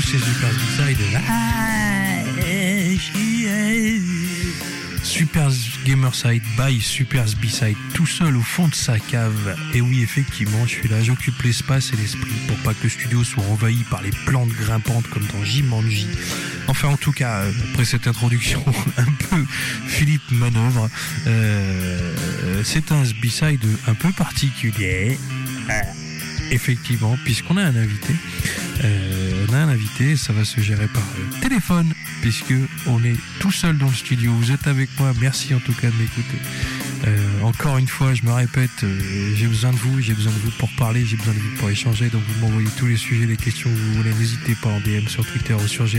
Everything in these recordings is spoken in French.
ces super B-sides. Super Gamerside by Super B-side, tout seul au fond de sa cave. Et oui, effectivement, je suis là, j'occupe l'espace et l'esprit pour pas que le studio soit envahi par les plantes grimpantes comme dans Jumanji. Enfin, en tout cas, après cette introduction un peu Philippe Manœuvre, c'est un B-side un peu particulier. Effectivement, puisqu'on a un invité. On a un invité, ça va se gérer par téléphone, puisque on est tout seul dans le studio. Vous êtes avec moi, merci en tout cas de m'écouter. Encore une fois, je me répète, j'ai besoin de vous pour parler, j'ai besoin de vous pour échanger. Donc vous m'envoyez tous les sujets, les questions que vous voulez, n'hésitez pas en DM sur Twitter ou sur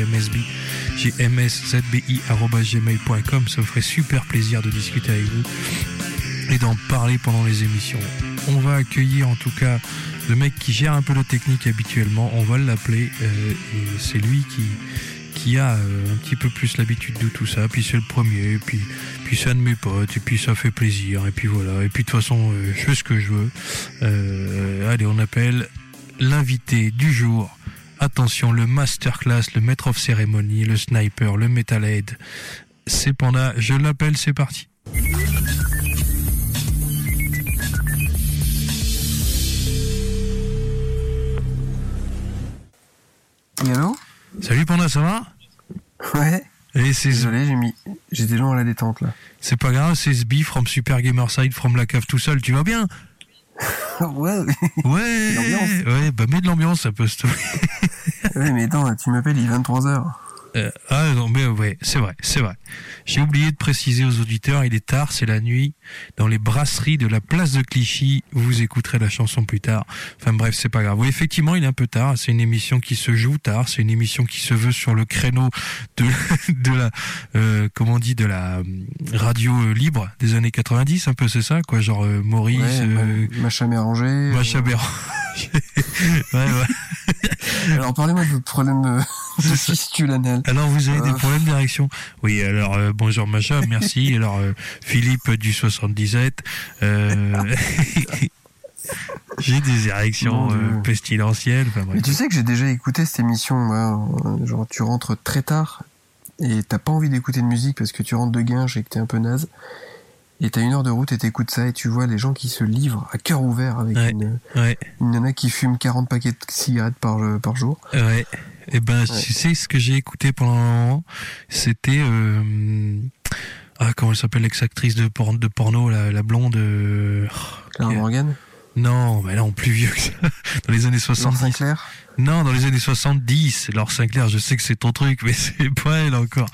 gmszbi@gmail.com. Ça me ferait super plaisir de discuter avec vous et d'en parler pendant les émissions. On va accueillir en tout cas le mec qui gère un peu la technique habituellement, on va l'appeler, et c'est lui qui a un petit peu plus l'habitude de tout ça, puis c'est le premier, puis c'est un de mes potes, et puis ça fait plaisir, et puis voilà, et puis de toute façon je fais ce que je veux. Allez, on appelle l'invité du jour. Attention, le masterclass, le maître of cérémonie, le sniper, le metalhead, c'est Panda, je l'appelle, c'est parti. Et allô ? Salut Panda, ça va ? Ouais. Et c'est... Désolé, j'étais long à la détente là. C'est pas grave, c'est Sbi from Super Gamerside from la cave tout seul, tu vas bien ? Ouais. Ouais, bah mets de l'ambiance, ça peut se... Ouais, mais attends, tu m'appelles, il est 23h. Non, mais ouais, c'est vrai. J'ai oublié de préciser aux auditeurs, il est tard, c'est la nuit, dans les brasseries de la place de Clichy, vous écouterez la chanson plus tard. Enfin bref, c'est pas grave. Oui, effectivement, il est un peu tard, c'est une émission qui se joue tard, c'est une émission qui se veut sur le créneau de la, comment on dit, de la radio libre des années 90, un peu, c'est ça, quoi, genre Maurice... Macha Béranger. Ouais. Alors, parlez-moi de votre problème de fistule anale. Alors, vous avez des problèmes d'érection ? Oui, alors, bonjour Macha, merci. Alors, Philippe du 77. J'ai des érections pestilentielles. Enfin, mais tu sais que j'ai déjà écouté cette émission, moi, genre tu rentres très tard et t'as pas envie d'écouter de musique parce que tu rentres de Guinches et que t'es un peu naze. Et t'as 1 heure de route et t'écoutes ça et tu vois les gens qui se livrent à cœur ouvert avec une nana qui fume 40 paquets de cigarettes par jour. Ouais. Et ben, tu sais, ce que j'ai écouté pendant un moment, c'était... comment elle s'appelle, l'ex-actrice de porno, la blonde... Clara Morgan ? Non, mais non, plus vieux que ça. Dans les années 70. Laure Sinclair ? Non, dans les années 70. Laure Sinclair, je sais que c'est ton truc, mais c'est pas elle encore.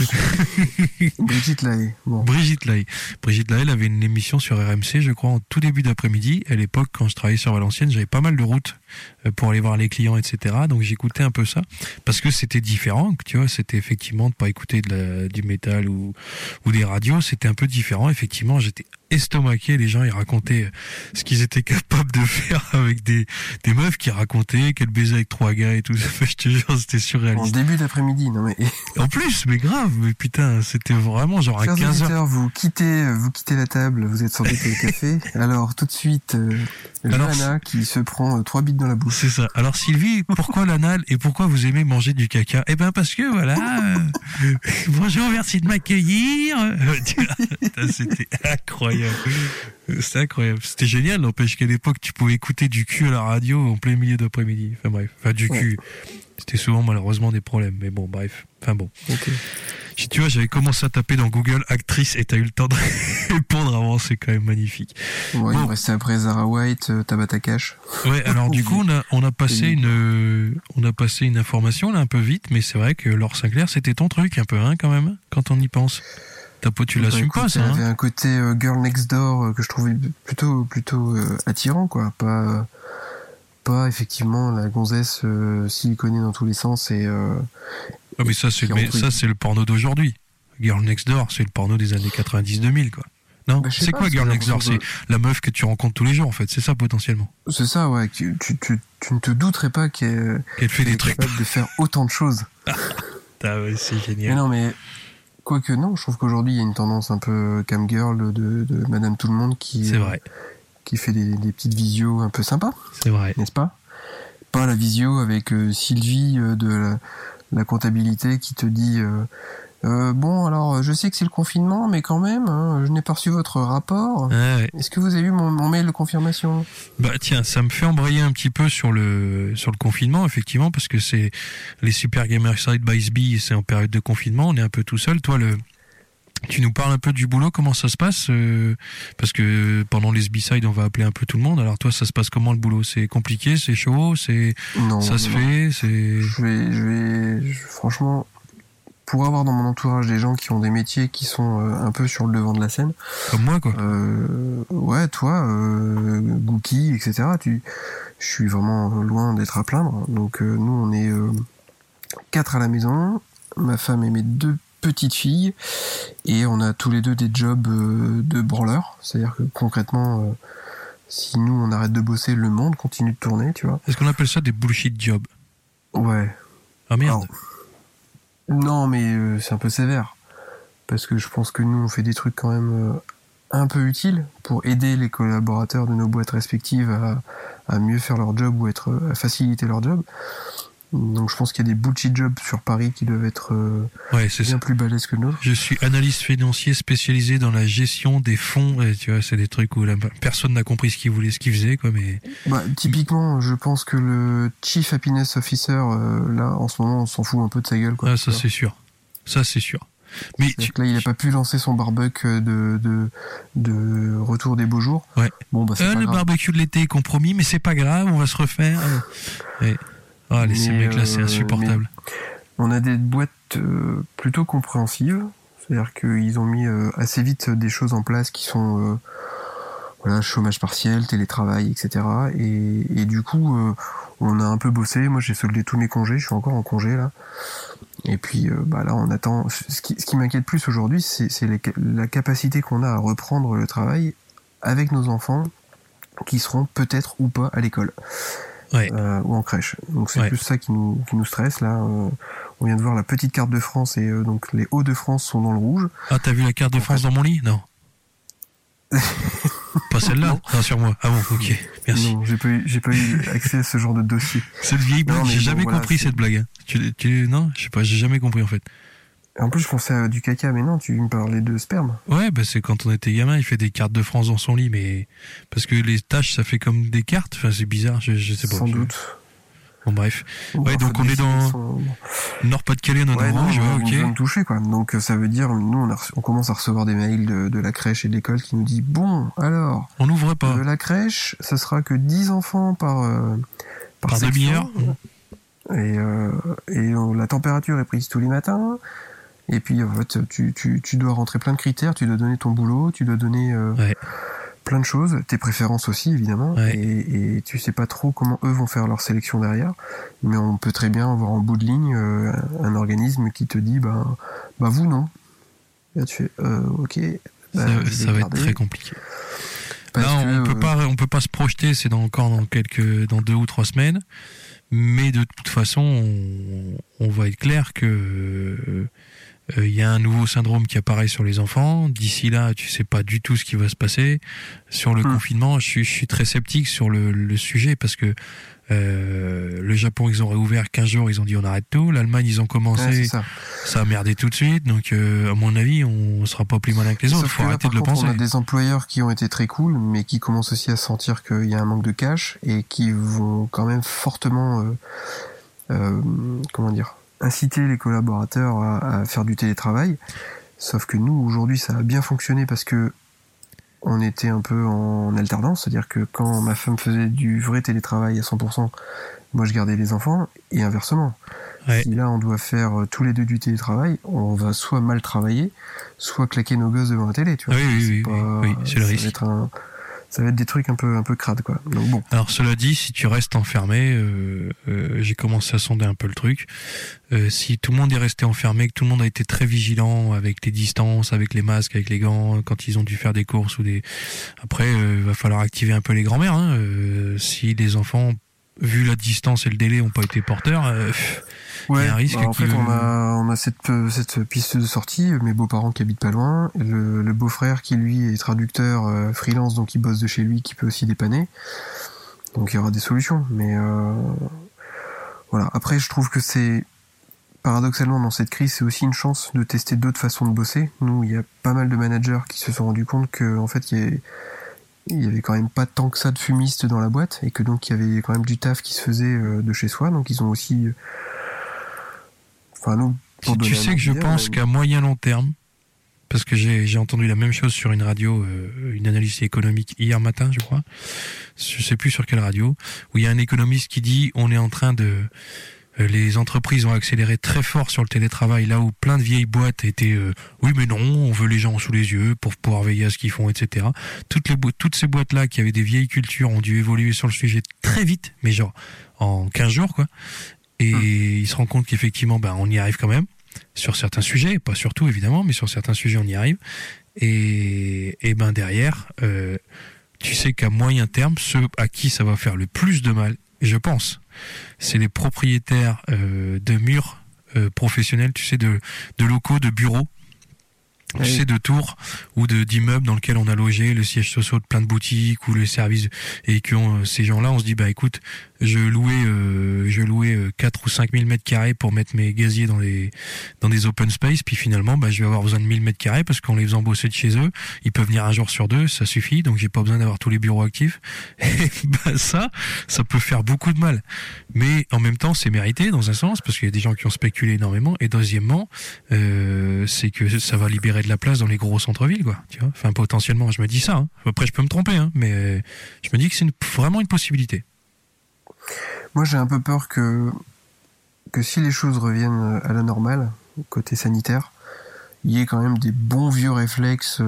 Brigitte Lahaie. Bon. Brigitte Lahaie, elle avait une émission sur RMC, je crois, en tout début d'après-midi. À l'époque, quand je travaillais sur Valenciennes, j'avais pas mal de routes pour aller voir les clients, etc. Donc j'écoutais un peu ça, parce que c'était différent, tu vois, c'était effectivement de pas écouter du métal ou des radios, c'était un peu différent. Effectivement, j'étais estomaqué, les gens ils racontaient ce qu'ils étaient capables de faire avec des meufs qui racontaient qu'elles baisaient avec 3 gars et tout ça. Je te jure, c'était surréaliste. En début d'après-midi, non mais... En plus, mais grave, mais putain, c'était vraiment genre à 15h. Vous quittez la table, vous êtes sorti pour le café. Alors tout de suite, Johanna qui se prend 3 bites dans la bouche. C'est ça. Alors Sylvie, pourquoi l'anal et pourquoi vous aimez manger du caca ? Eh ben parce que voilà. Bonjour, merci de m'accueillir. C'était incroyable. C'était incroyable. C'était génial, n'empêche qu'à l'époque tu pouvais écouter du cul à la radio en plein milieu d'après-midi. Enfin bref, du cul. C'était souvent malheureusement des problèmes, mais bon, bref. Enfin bon. Okay. Tu vois, j'avais commencé à taper dans Google actrice et t'as eu le temps de répondre avant, c'est quand même magnifique. Ouais, il me restait après Zara White, Tabata Cash. Ouais, alors du coup, on a passé une information là un peu vite, mais c'est vrai que Laure Sinclair, c'était ton truc un peu, hein, quand même, quand on y pense. Tu l'assumes pas, ça. Il y avait un côté Girl Next Door que je trouvais plutôt attirant, quoi. Pas effectivement la gonzesse siliconée dans tous les sens et mais ça c'est le porno d'aujourd'hui. Girl Next Door, c'est le porno des années 90-2000, quoi. Non, c'est quoi Girl Next Door ? C'est la meuf que tu rencontres tous les jours, en fait. C'est ça, potentiellement. C'est ça, ouais. Tu ne te douterais pas qu'elle fait des trucs capable de faire autant de choses. C'est génial. Mais non, mais quoique non, je trouve qu'aujourd'hui il y a une tendance un peu cam girl de Madame Tout-le-Monde qui c'est vrai. Qui fait des petites visios un peu sympas. C'est vrai. N'est-ce pas ? pas la visio avec Sylvie de la comptabilité qui te dit bon, alors je sais que c'est le confinement, mais quand même, hein, je n'ai pas reçu votre rapport. Ah ouais. Est-ce que vous avez eu mon mail de confirmation? Bah tiens, ça me fait embrayer un petit peu sur le confinement, effectivement, parce que c'est les Super Gamer Side by SB, c'est en période de confinement, on est un peu tout seul. Toi, tu nous parles un peu du boulot, comment ça se passe parce que pendant les B-Side, on va appeler un peu tout le monde. Alors toi, ça se passe comment le boulot? C'est compliqué, c'est chaud, Non, ça se fait, c'est... Franchement, pour avoir dans mon entourage des gens qui ont des métiers qui sont un peu sur le devant de la scène. Comme moi, quoi. Ouais, toi, Gookie, etc. Je suis vraiment loin d'être à plaindre. Donc nous, on est 4 à la maison, ma femme et mes 2 petites filles, et on a tous les 2 des jobs de branleurs. C'est-à-dire que concrètement, si nous on arrête de bosser, le monde continue de tourner, tu vois. Est-ce qu'on appelle ça des bullshit jobs? Ouais. Ah merde. Non, mais c'est un peu sévère. Parce que je pense que nous, on fait des trucs quand même un peu utiles pour aider les collaborateurs de nos boîtes respectives à mieux faire leur job ou à faciliter leur job. Donc je pense qu'il y a des bullshit jobs sur Paris qui doivent être bien plus balèzes que le nôtre. Je suis analyste financier spécialisé dans la gestion des fonds. Et tu vois, c'est des trucs où personne n'a compris ce qu'il faisait, quoi. Mais typiquement, je pense que le Chief Happiness Officer, là, en ce moment, on s'en fout un peu de sa gueule, quoi. Ah, ça c'est sûr. Ça c'est sûr. Mais là, il a pas pu lancer son barbecue de retour des beaux jours. Ouais. Bon, bah, c'est pas le grave. barbecue de l'été est compromis, mais c'est pas grave, on va se refaire. Ouais. Ces mecs-là, c'est insupportable. On a des boîtes plutôt compréhensives, c'est-à-dire qu'ils ont mis assez vite des choses en place qui sont chômage partiel, télétravail, etc. Et du coup, on a un peu bossé. Moi, j'ai soldé tous mes congés, je suis encore en congé là. Et puis là, on attend. Ce qui m'inquiète plus aujourd'hui, c'est la capacité qu'on a à reprendre le travail avec nos enfants qui seront peut-être ou pas à l'école. Ouais. Ou en crèche. Donc c'est plus ça qui nous stresse là. On vient de voir la petite carte de France et donc les Hauts-de-France sont dans le rouge. Ah, t'as vu la carte de France dans mon lit? Non. Pas celle-là? Non, sur moi. Ah bon, ok. Merci. Non, j'ai pas eu accès à ce genre de dossier. Cette vieille blague, j'ai jamais compris cette blague. Non, je sais pas, j'ai jamais compris en fait. En plus, je pensais à du caca, mais non, tu me parlais de sperme. Ouais, c'est quand on était gamin, il fait des cartes de France dans son lit, mais parce que les taches, ça fait comme des cartes. Enfin, c'est bizarre, je sais pas. Sans doute. Bon, bref. Ouais, donc on est dans Nord-Pas-de-Calais, on est dans rouge, ok. Une zone touchée, quoi. Donc ça veut dire, nous, on commence à recevoir des mails de la crèche et de l'école qui nous dit, bon, alors. On n'ouvre pas. La crèche, ça sera que 10 enfants par demi-heure. Et la température est prise tous les matins. Et puis en fait, tu dois rentrer plein de critères, tu dois donner ton boulot, tu dois donner plein de choses, tes préférences aussi évidemment, et tu sais pas trop comment eux vont faire leur sélection derrière, mais on peut très bien avoir en bout de ligne un organisme qui te dit bah vous non. Là tu fais ok. Ça va être très compliqué. Là on peut pas se projeter, c'est dans 2 ou 3 semaines, mais de toute façon on va être clair que y a un nouveau syndrome qui apparaît sur les enfants. D'ici là, tu sais pas du tout ce qui va se passer. Sur le confinement, je suis très sceptique sur le sujet parce que le Japon, ils ont réouvert 15 jours, ils ont dit on arrête tout. L'Allemagne, ils ont commencé, ça a merdé tout de suite. Donc, à mon avis, on sera pas plus malin que les autres. Faut arrêter de le penser. On a des employeurs qui ont été très cool, mais qui commencent aussi à sentir qu'il y a un manque de cash et qui vont quand même fortement, inciter les collaborateurs à faire du télétravail. Sauf que nous, aujourd'hui, ça a bien fonctionné parce que on était un peu en alternance, c'est-à-dire que quand ma femme faisait du vrai télétravail à 100%, moi je gardais les enfants, et inversement. Ouais. Si là on doit faire tous les 2 du télétravail, on va soit mal travailler, soit claquer nos gosses devant la télé, tu vois. Oui, c'est le risque. Ça va être des trucs un peu crades, quoi. Donc bon. Alors cela dit, si tu restes enfermé, j'ai commencé à sonder un peu le truc. Si tout le monde est resté enfermé, que tout le monde a été très vigilant avec les distances, avec les masques, avec les gants, quand ils ont dû faire des courses après, va falloir activer un peu les grands-mères. Hein. Si les enfants, vu la distance et le délai, ont pas été porteurs. Il y a un risque. En fait, on a cette piste de sortie. Mes beaux-parents qui habitent pas loin, le beau-frère qui lui est traducteur freelance, donc il bosse de chez lui, qui peut aussi dépanner. Donc il y aura des solutions. Mais Voilà. Après, je trouve que c'est paradoxalement dans cette crise, c'est aussi une chance de tester d'autres façons de bosser. Nous, il y a pas mal de managers qui se sont rendus compte que en fait, il y avait quand même pas tant que ça de fumistes dans la boîte et que donc il y avait quand même du taf qui se faisait de chez soi. Donc ils ont aussi, enfin nous. Tu sais que je pense qu'à moyen long terme, parce que j'ai entendu la même chose sur une radio, une analyse économique hier matin, je crois. Je sais plus sur quelle radio, où il y a un économiste qui dit on est en train de les entreprises ont accéléré très fort sur le télétravail, là où plein de vieilles boîtes étaient oui mais non, on veut les gens sous les yeux pour pouvoir veiller à ce qu'ils font, etc. Toutes ces boîtes là qui avaient des vieilles cultures ont dû évoluer sur le sujet très vite, mais genre en 15 jours quoi. Et ils se rendent compte qu'effectivement on y arrive quand même sur certains sujets, pas sur tout évidemment, mais sur certains sujets on y arrive. Et derrière, tu sais qu'à moyen terme, ceux à qui ça va faire le plus de mal, je pense, c'est les propriétaires de murs professionnels, tu sais, de locaux, de bureaux, tu sais, de tours ou d'immeubles dans lesquels on a logé le siège social de plein de boutiques ou les services, et que ces gens-là, on se dit écoute, je louais 4 ou 5 000 mètres carrés pour mettre mes gaziers dans des open space, puis finalement je vais avoir besoin de 1000 mètres carrés parce qu'en les faisant bosser de chez eux, ils peuvent venir un jour sur deux, ça suffit, donc j'ai pas besoin d'avoir tous les bureaux actifs. Et ça peut faire beaucoup de mal, mais en même temps c'est mérité dans un sens parce qu'il y a des gens qui ont spéculé énormément, et deuxièmement c'est que ça va libérer de la place dans les gros centres-villes, quoi, tu vois. Enfin potentiellement, je me dis ça, après je peux me tromper, mais je me dis que c'est vraiment une possibilité. Moi, j'ai un peu peur que si les choses reviennent à la normale, côté sanitaire, il y ait quand même des bons vieux réflexes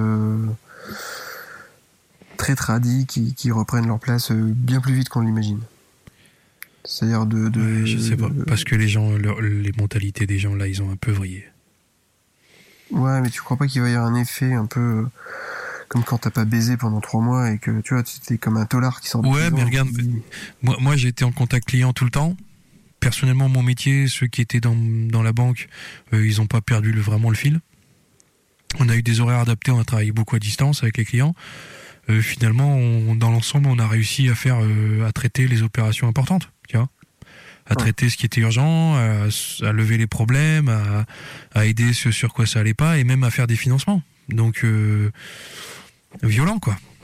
très tradis qui reprennent leur place bien plus vite qu'on l'imagine. C'est-à-dire je sais pas, parce que les gens, les mentalités des gens là, ils ont un peu vrillé. Ouais, mais tu crois pas qu'il va y avoir un effet un peu comme quand t'as pas baisé pendant 3 mois et que tu vois, t'es comme un tolard qui sort de prison. Ouais, mais regarde, moi j'ai été en contact client tout le temps. Personnellement, mon métier, ceux qui étaient dans la banque, ils ont pas perdu vraiment le fil. On a eu des horaires adaptés, on a travaillé beaucoup à distance avec les clients. Finalement, dans l'ensemble, on a réussi à traiter les opérations importantes, tu vois, à traiter ce qui était urgent, à lever les problèmes, à aider ce sur quoi ça allait pas, et même à faire des financements. Donc violent.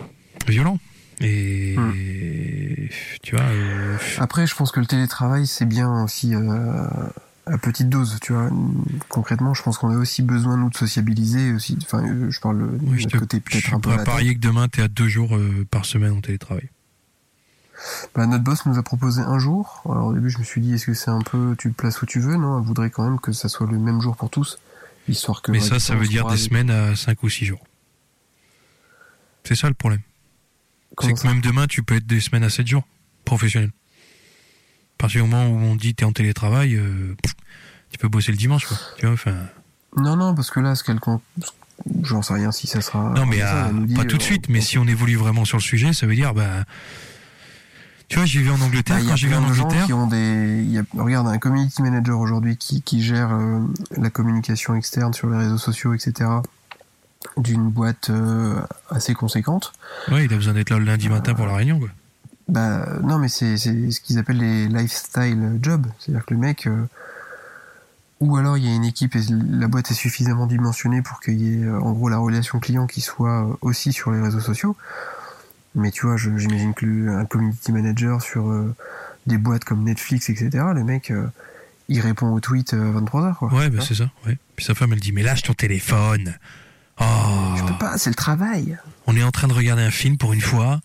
Et tu vois. Après, je pense que le télétravail, c'est bien aussi à petite dose, tu vois. Concrètement, je pense qu'on a aussi besoin, nous, de sociabiliser aussi. Enfin, je parle de côté peut-être un peu. Je peux parier que demain, t'es à 2 jours par semaine en télétravail. Notre boss nous a proposé 1 jour. Alors au début, je me suis dit, est-ce que c'est un peu, tu le places où tu veux? Non, elle voudrait quand même que ça soit le même jour pour tous, histoire que. Mais ça veut dire des semaines à 5 ou 6 jours. C'est ça le problème. C'est que même demain, tu peux être des semaines à 7 jours, professionnel. À partir du moment où on dit t'es en télétravail, tu peux bosser le dimanche, quoi. Tu vois, enfin. Non, parce que là, j'en sais rien si ça sera. Non, mais pas tout de suite. Mais si on évolue vraiment sur le sujet, ça veut dire, tu vois, j'y vais en Angleterre. Quand j'y vais en Angleterre, regarde, un community manager aujourd'hui qui gère la communication externe sur les réseaux sociaux, etc. d'une boîte assez conséquente. Ouais, il a besoin d'être là le lundi matin pour la réunion, quoi. Non, mais c'est ce qu'ils appellent les lifestyle jobs. C'est-à-dire que le mec, ou alors il y a une équipe et la boîte est suffisamment dimensionnée pour qu'il y ait en gros la relation client qui soit aussi sur les réseaux sociaux. Mais tu vois, j'imagine que un community manager sur des boîtes comme Netflix, etc., le mec, il répond aux tweets à 23h, quoi. Ouais, c'est ça, ouais. Puis sa femme, elle dit, mais lâche ton téléphone. Oh. Je peux pas, c'est le travail. On est en train de regarder un film pour une fois.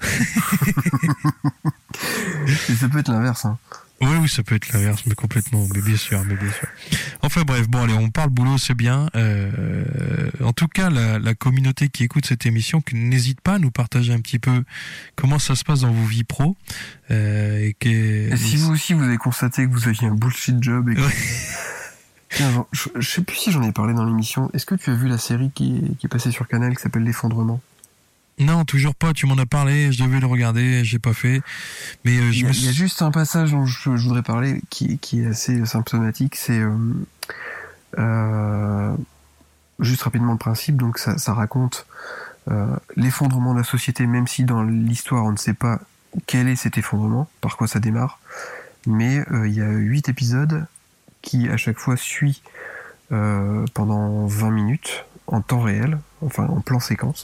Et ça peut être l'inverse, hein. Oui, ça peut être l'inverse, mais complètement, mais bien sûr. Enfin bref, bon allez, on parle boulot, c'est bien. En tout cas, la communauté qui écoute cette émission, n'hésite pas à nous partager un petit peu comment ça se passe dans vos vies pro. Et si vous aussi vous avez constaté que vous aviez un bullshit job et que... Tiens, je sais plus si j'en ai parlé dans l'émission. Est-ce que tu as vu la série qui est passée sur Canal qui s'appelle L'Effondrement? Non, toujours pas. Tu m'en as parlé, je devais le regarder, j'ai pas fait. Mais il y a juste un passage dont je voudrais parler qui est assez symptomatique. C'est juste rapidement le principe. Donc ça raconte l'effondrement de la société, même si dans l'histoire on ne sait pas quel est cet effondrement, par quoi ça démarre. mais il y a 8 épisodes qui à chaque fois suit pendant 20 minutes en temps réel, enfin en plan séquence,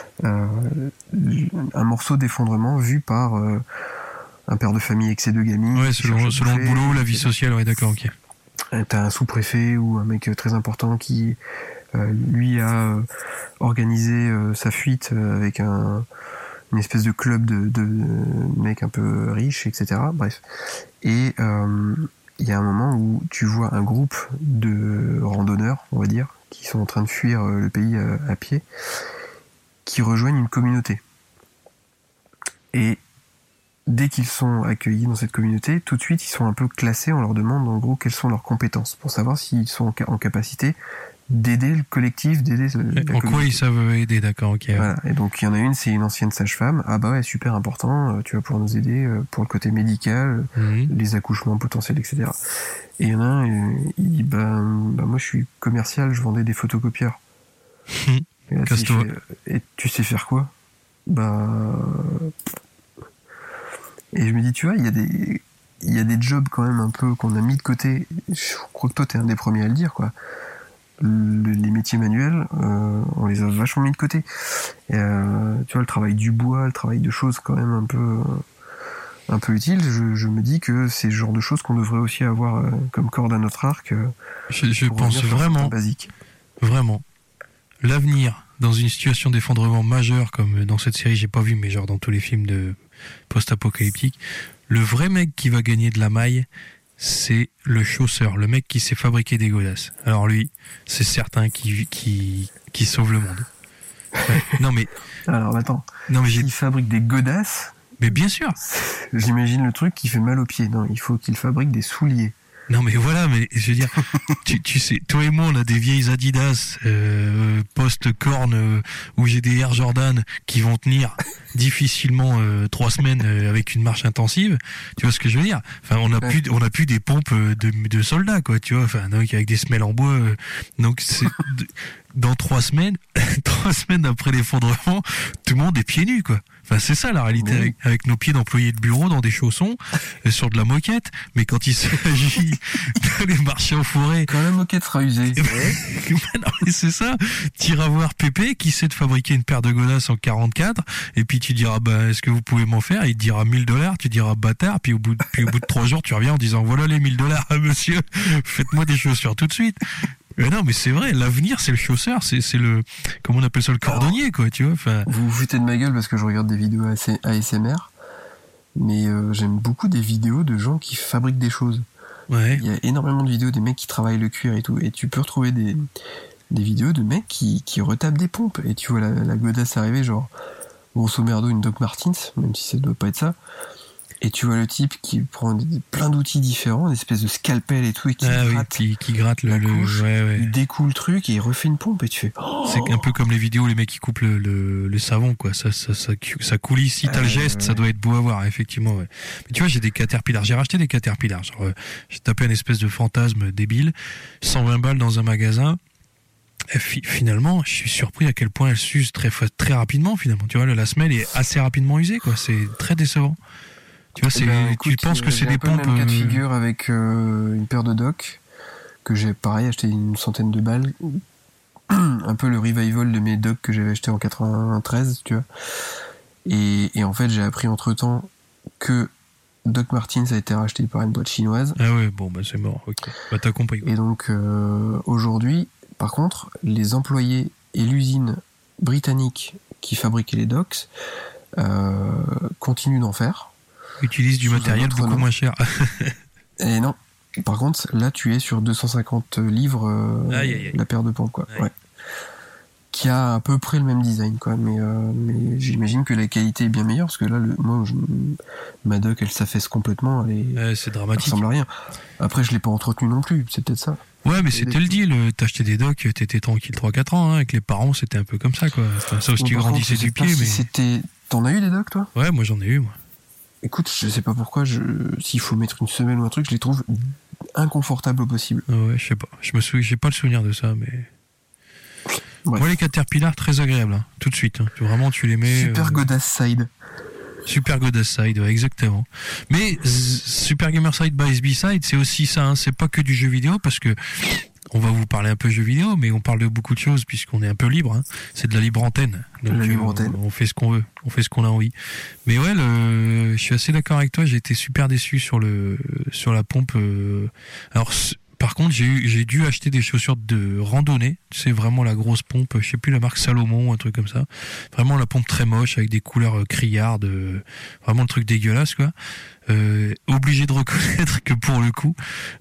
un morceau d'effondrement vu par un père de famille avec ses 2 gamines. Ouais, selon le boulot, la vie sociale, ouais, d'accord, ok. T'as un sous-préfet ou un mec très important qui lui a organisé sa fuite avec une espèce de club de mecs un peu riches, etc. Bref. Et il y a un moment où tu vois un groupe de randonneurs, on va dire, qui sont en train de fuir le pays à pied, qui rejoignent une communauté. Et dès qu'ils sont accueillis dans cette communauté, tout de suite ils sont un peu classés, on leur demande en gros quelles sont leurs compétences, pour savoir s'ils sont en capacité d'aider le collectif, d'aider la communauté. En quoi ils savent aider, d'accord, ok. Voilà. Et donc il y en a une, c'est une ancienne sage-femme. Ah bah ouais, super important, tu vas pouvoir nous aider pour le côté médical, les accouchements potentiels, etc. Et il y en a un, il dit bah moi je suis commercial, je vendais des photocopieurs. Et là, et tu sais faire quoi? Bah et je me dis, tu vois, il y a des jobs quand même un peu qu'on a mis de côté. Je crois que toi t'es un des premiers à le dire, quoi. Les métiers manuels, on les a vachement mis de côté. Et, tu vois, le travail du bois, le travail de choses quand même un peu utiles, je me dis que c'est le genre de choses qu'on devrait aussi avoir comme corde à notre arc. Je pense vraiment, vraiment, l'avenir dans une situation d'effondrement majeur comme dans cette série, j'ai pas vu, mais genre dans tous les films de post-apocalyptique, le vrai mec qui va gagner de la maille, c'est le chausseur, le mec qui sait fabriquer des godasses. Alors lui, c'est certain qui sauve le monde. Ouais. Non mais. Alors attends. Non mais il fabrique des godasses. Mais bien sûr. J'imagine le truc qui fait mal aux pieds. Non, il faut qu'il fabrique des souliers. Non mais voilà, mais je veux dire, tu sais, toi et moi on a des vieilles Adidas post-corne où j'ai des Air Jordan qui vont tenir difficilement 3 semaines avec une marche intensive. Tu vois ce que je veux dire? Enfin, on a plus des pompes de soldats, quoi. Tu vois, enfin donc avec des semelles en bois. Donc c'est dans 3 semaines, 3 semaines après l'effondrement, tout le monde est pieds nus, quoi. Enfin, c'est ça la réalité, avec nos pieds d'employés de bureau dans des chaussons, sur de la moquette. Mais quand il s'agit d'aller marcher en forêt, quand la moquette sera usée, non, mais c'est ça. T'iras voir Pépé qui sait de fabriquer une paire de godasses en 44, et puis tu diras bah est-ce que vous pouvez m'en faire? Il te dira $1000, tu diras bâtard, puis au bout de 3 jours tu reviens en disant voilà les $1000, monsieur, faites-moi des chaussures tout de suite. Mais non, mais c'est vrai, l'avenir c'est le chausseur, c'est le, comment on appelle ça, le cordonnier, quoi, tu vois. Enfin. Vous vous foutez de ma gueule parce que je regarde des vidéos ASMR, mais j'aime beaucoup des vidéos de gens qui fabriquent des choses. Ouais. Il y a énormément de vidéos des mecs qui travaillent le cuir et tout, et tu peux retrouver des vidéos de mecs qui retapent des pompes, et tu vois la godasse arriver, genre grosso merdo une Doc Martens, même si ça doit pas être ça. Et tu vois le type qui prend plein d'outils différents, une espèce de scalpel et tout, et qui gratte, oui, qui gratte la couche, il découle le truc et il refait une pompe et tu fais. Oh, c'est un peu comme les vidéos où les mecs qui coupent le savon, quoi. Ça coulisse. Si t'as le geste, ça doit être beau à voir, effectivement. Ouais. Mais tu vois, j'ai des Caterpillar. J'ai racheté des Caterpillar. Genre, j'ai tapé un espèce de fantasme débile, 120 balles dans un magasin. Et finalement, je suis surpris à quel point elle s'use très rapidement. Finalement, tu vois, la semelle est assez rapidement usée, quoi. C'est très décevant. Tu vois, écoute, tu penses que c'est des pompes. J'ai un peu le même cas de figure avec une paire de docks que j'ai pareil acheté une centaine de balles, un peu le revival de mes docks que j'avais acheté en 93, tu vois. Et en fait, j'ai appris entre temps que Doc Martens a été racheté par une boîte chinoise. Ah ouais, bon bah c'est mort. Ok. Bah t'as compris. Et donc aujourd'hui, par contre, les employés et l'usine britannique qui fabriquait les docks continuent d'en faire. Utilise du matériel beaucoup moins cher. Et non. Par contre, là, tu es sur 250 livres la paire de pompes, quoi. Ouais. Qui a à peu près le même design, quoi. Mais j'imagine que la qualité est bien meilleure, parce que là, ma dock, elle s'affaisse complètement. C'est dramatique. Ça ressemble à rien. Après, je l'ai pas entretenu non plus, c'est peut-être ça. Ouais, mais c'était le deal. T'achetais des docks, t'étais tranquille 3-4 ans, hein. Avec les parents, c'était un peu comme ça, quoi. Enfin, ça aussi, tu grandissais du pied, mais. T'en as eu des docks, toi? Ouais, moi j'en ai eu, moi. Écoute, je sais pas pourquoi, s'il faut mettre une semelle ou un truc, je les trouve inconfortables au possible. Ouais, je sais pas. J'ai pas le souvenir de ça, mais. Bref. Moi, les Caterpillar, très agréables, hein, tout de suite. Hein. Vraiment, tu les mets. Super Godass Side. Super Goddess Side, ouais, exactement. Mais Super Gamer Side by SB-Side, c'est aussi ça, hein. C'est pas que du jeu vidéo, parce que on va vous parler un peu jeu vidéo, mais on parle de beaucoup de choses puisqu'on est un peu libre, hein. C'est de la libre antenne. Donc, la libre antenne. On fait ce qu'on veut, on fait ce qu'on a envie. Mais ouais, je suis assez d'accord avec toi, j'ai été super déçu sur la pompe. Alors, par contre, j'ai dû acheter des chaussures de randonnée. C'est vraiment la grosse pompe, je sais plus la marque Salomon ou un truc comme ça. Vraiment la pompe très moche avec des couleurs criardes, vraiment le truc dégueulasse, quoi. Obligé de reconnaître que pour le coup,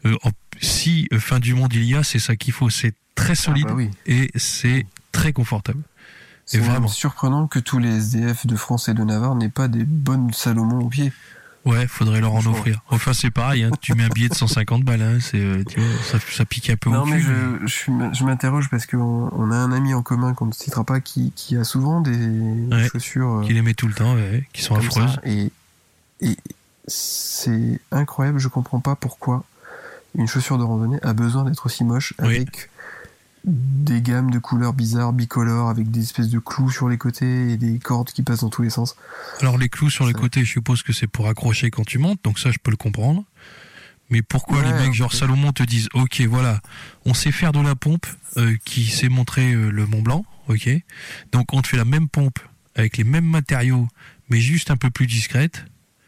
si fin du monde il y a, c'est ça qu'il faut. C'est très solide et c'est très confortable. C'est vraiment surprenant que tous les SDF de France et de Navarre n'aient pas des bonnes Salomon aux pieds. Ouais, faudrait leur en offrir. Enfin, c'est pareil, hein. Tu mets un billet de 150 balles, hein. C'est, tu vois, ça pique un peu au cul. Non, mais je m'interroge parce qu'on a un ami en commun qu'on ne citera pas qui a souvent des chaussures. Qui les met tout le temps, qui sont affreuses. Et c'est incroyable, je comprends pas pourquoi une chaussure de randonnée a besoin d'être aussi moche avec des gammes de couleurs bizarres, bicolores, avec des espèces de clous sur les côtés et des cordes qui passent dans tous les sens. Alors les clous sur les côtés, je suppose que c'est pour accrocher quand tu montes, donc ça je peux le comprendre. Mais pourquoi les mecs genre Salomon te disent ok voilà, on sait faire de la pompe qui sait montrer le Mont Blanc, ok, donc on te fait la même pompe avec les mêmes matériaux mais juste un peu plus discrète.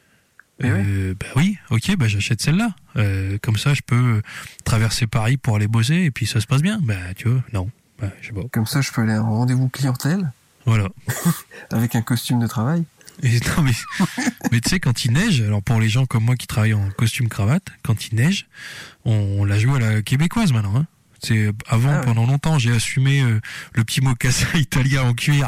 Bah oui, ok, bah j'achète celle-là. Comme ça, je peux traverser Paris pour aller bosser et puis ça se passe bien. Bah tu vois, non, je sais pas. Comme ça, je peux aller à un rendez-vous clientèle. Voilà. Avec un costume de travail. Et non mais tu sais quand il neige, alors pour les gens comme moi qui travaillent en costume cravate, quand il neige, on la joue à la québécoise maintenant, hein. C'est avant pendant longtemps j'ai assumé le petit mocassin italien en cuir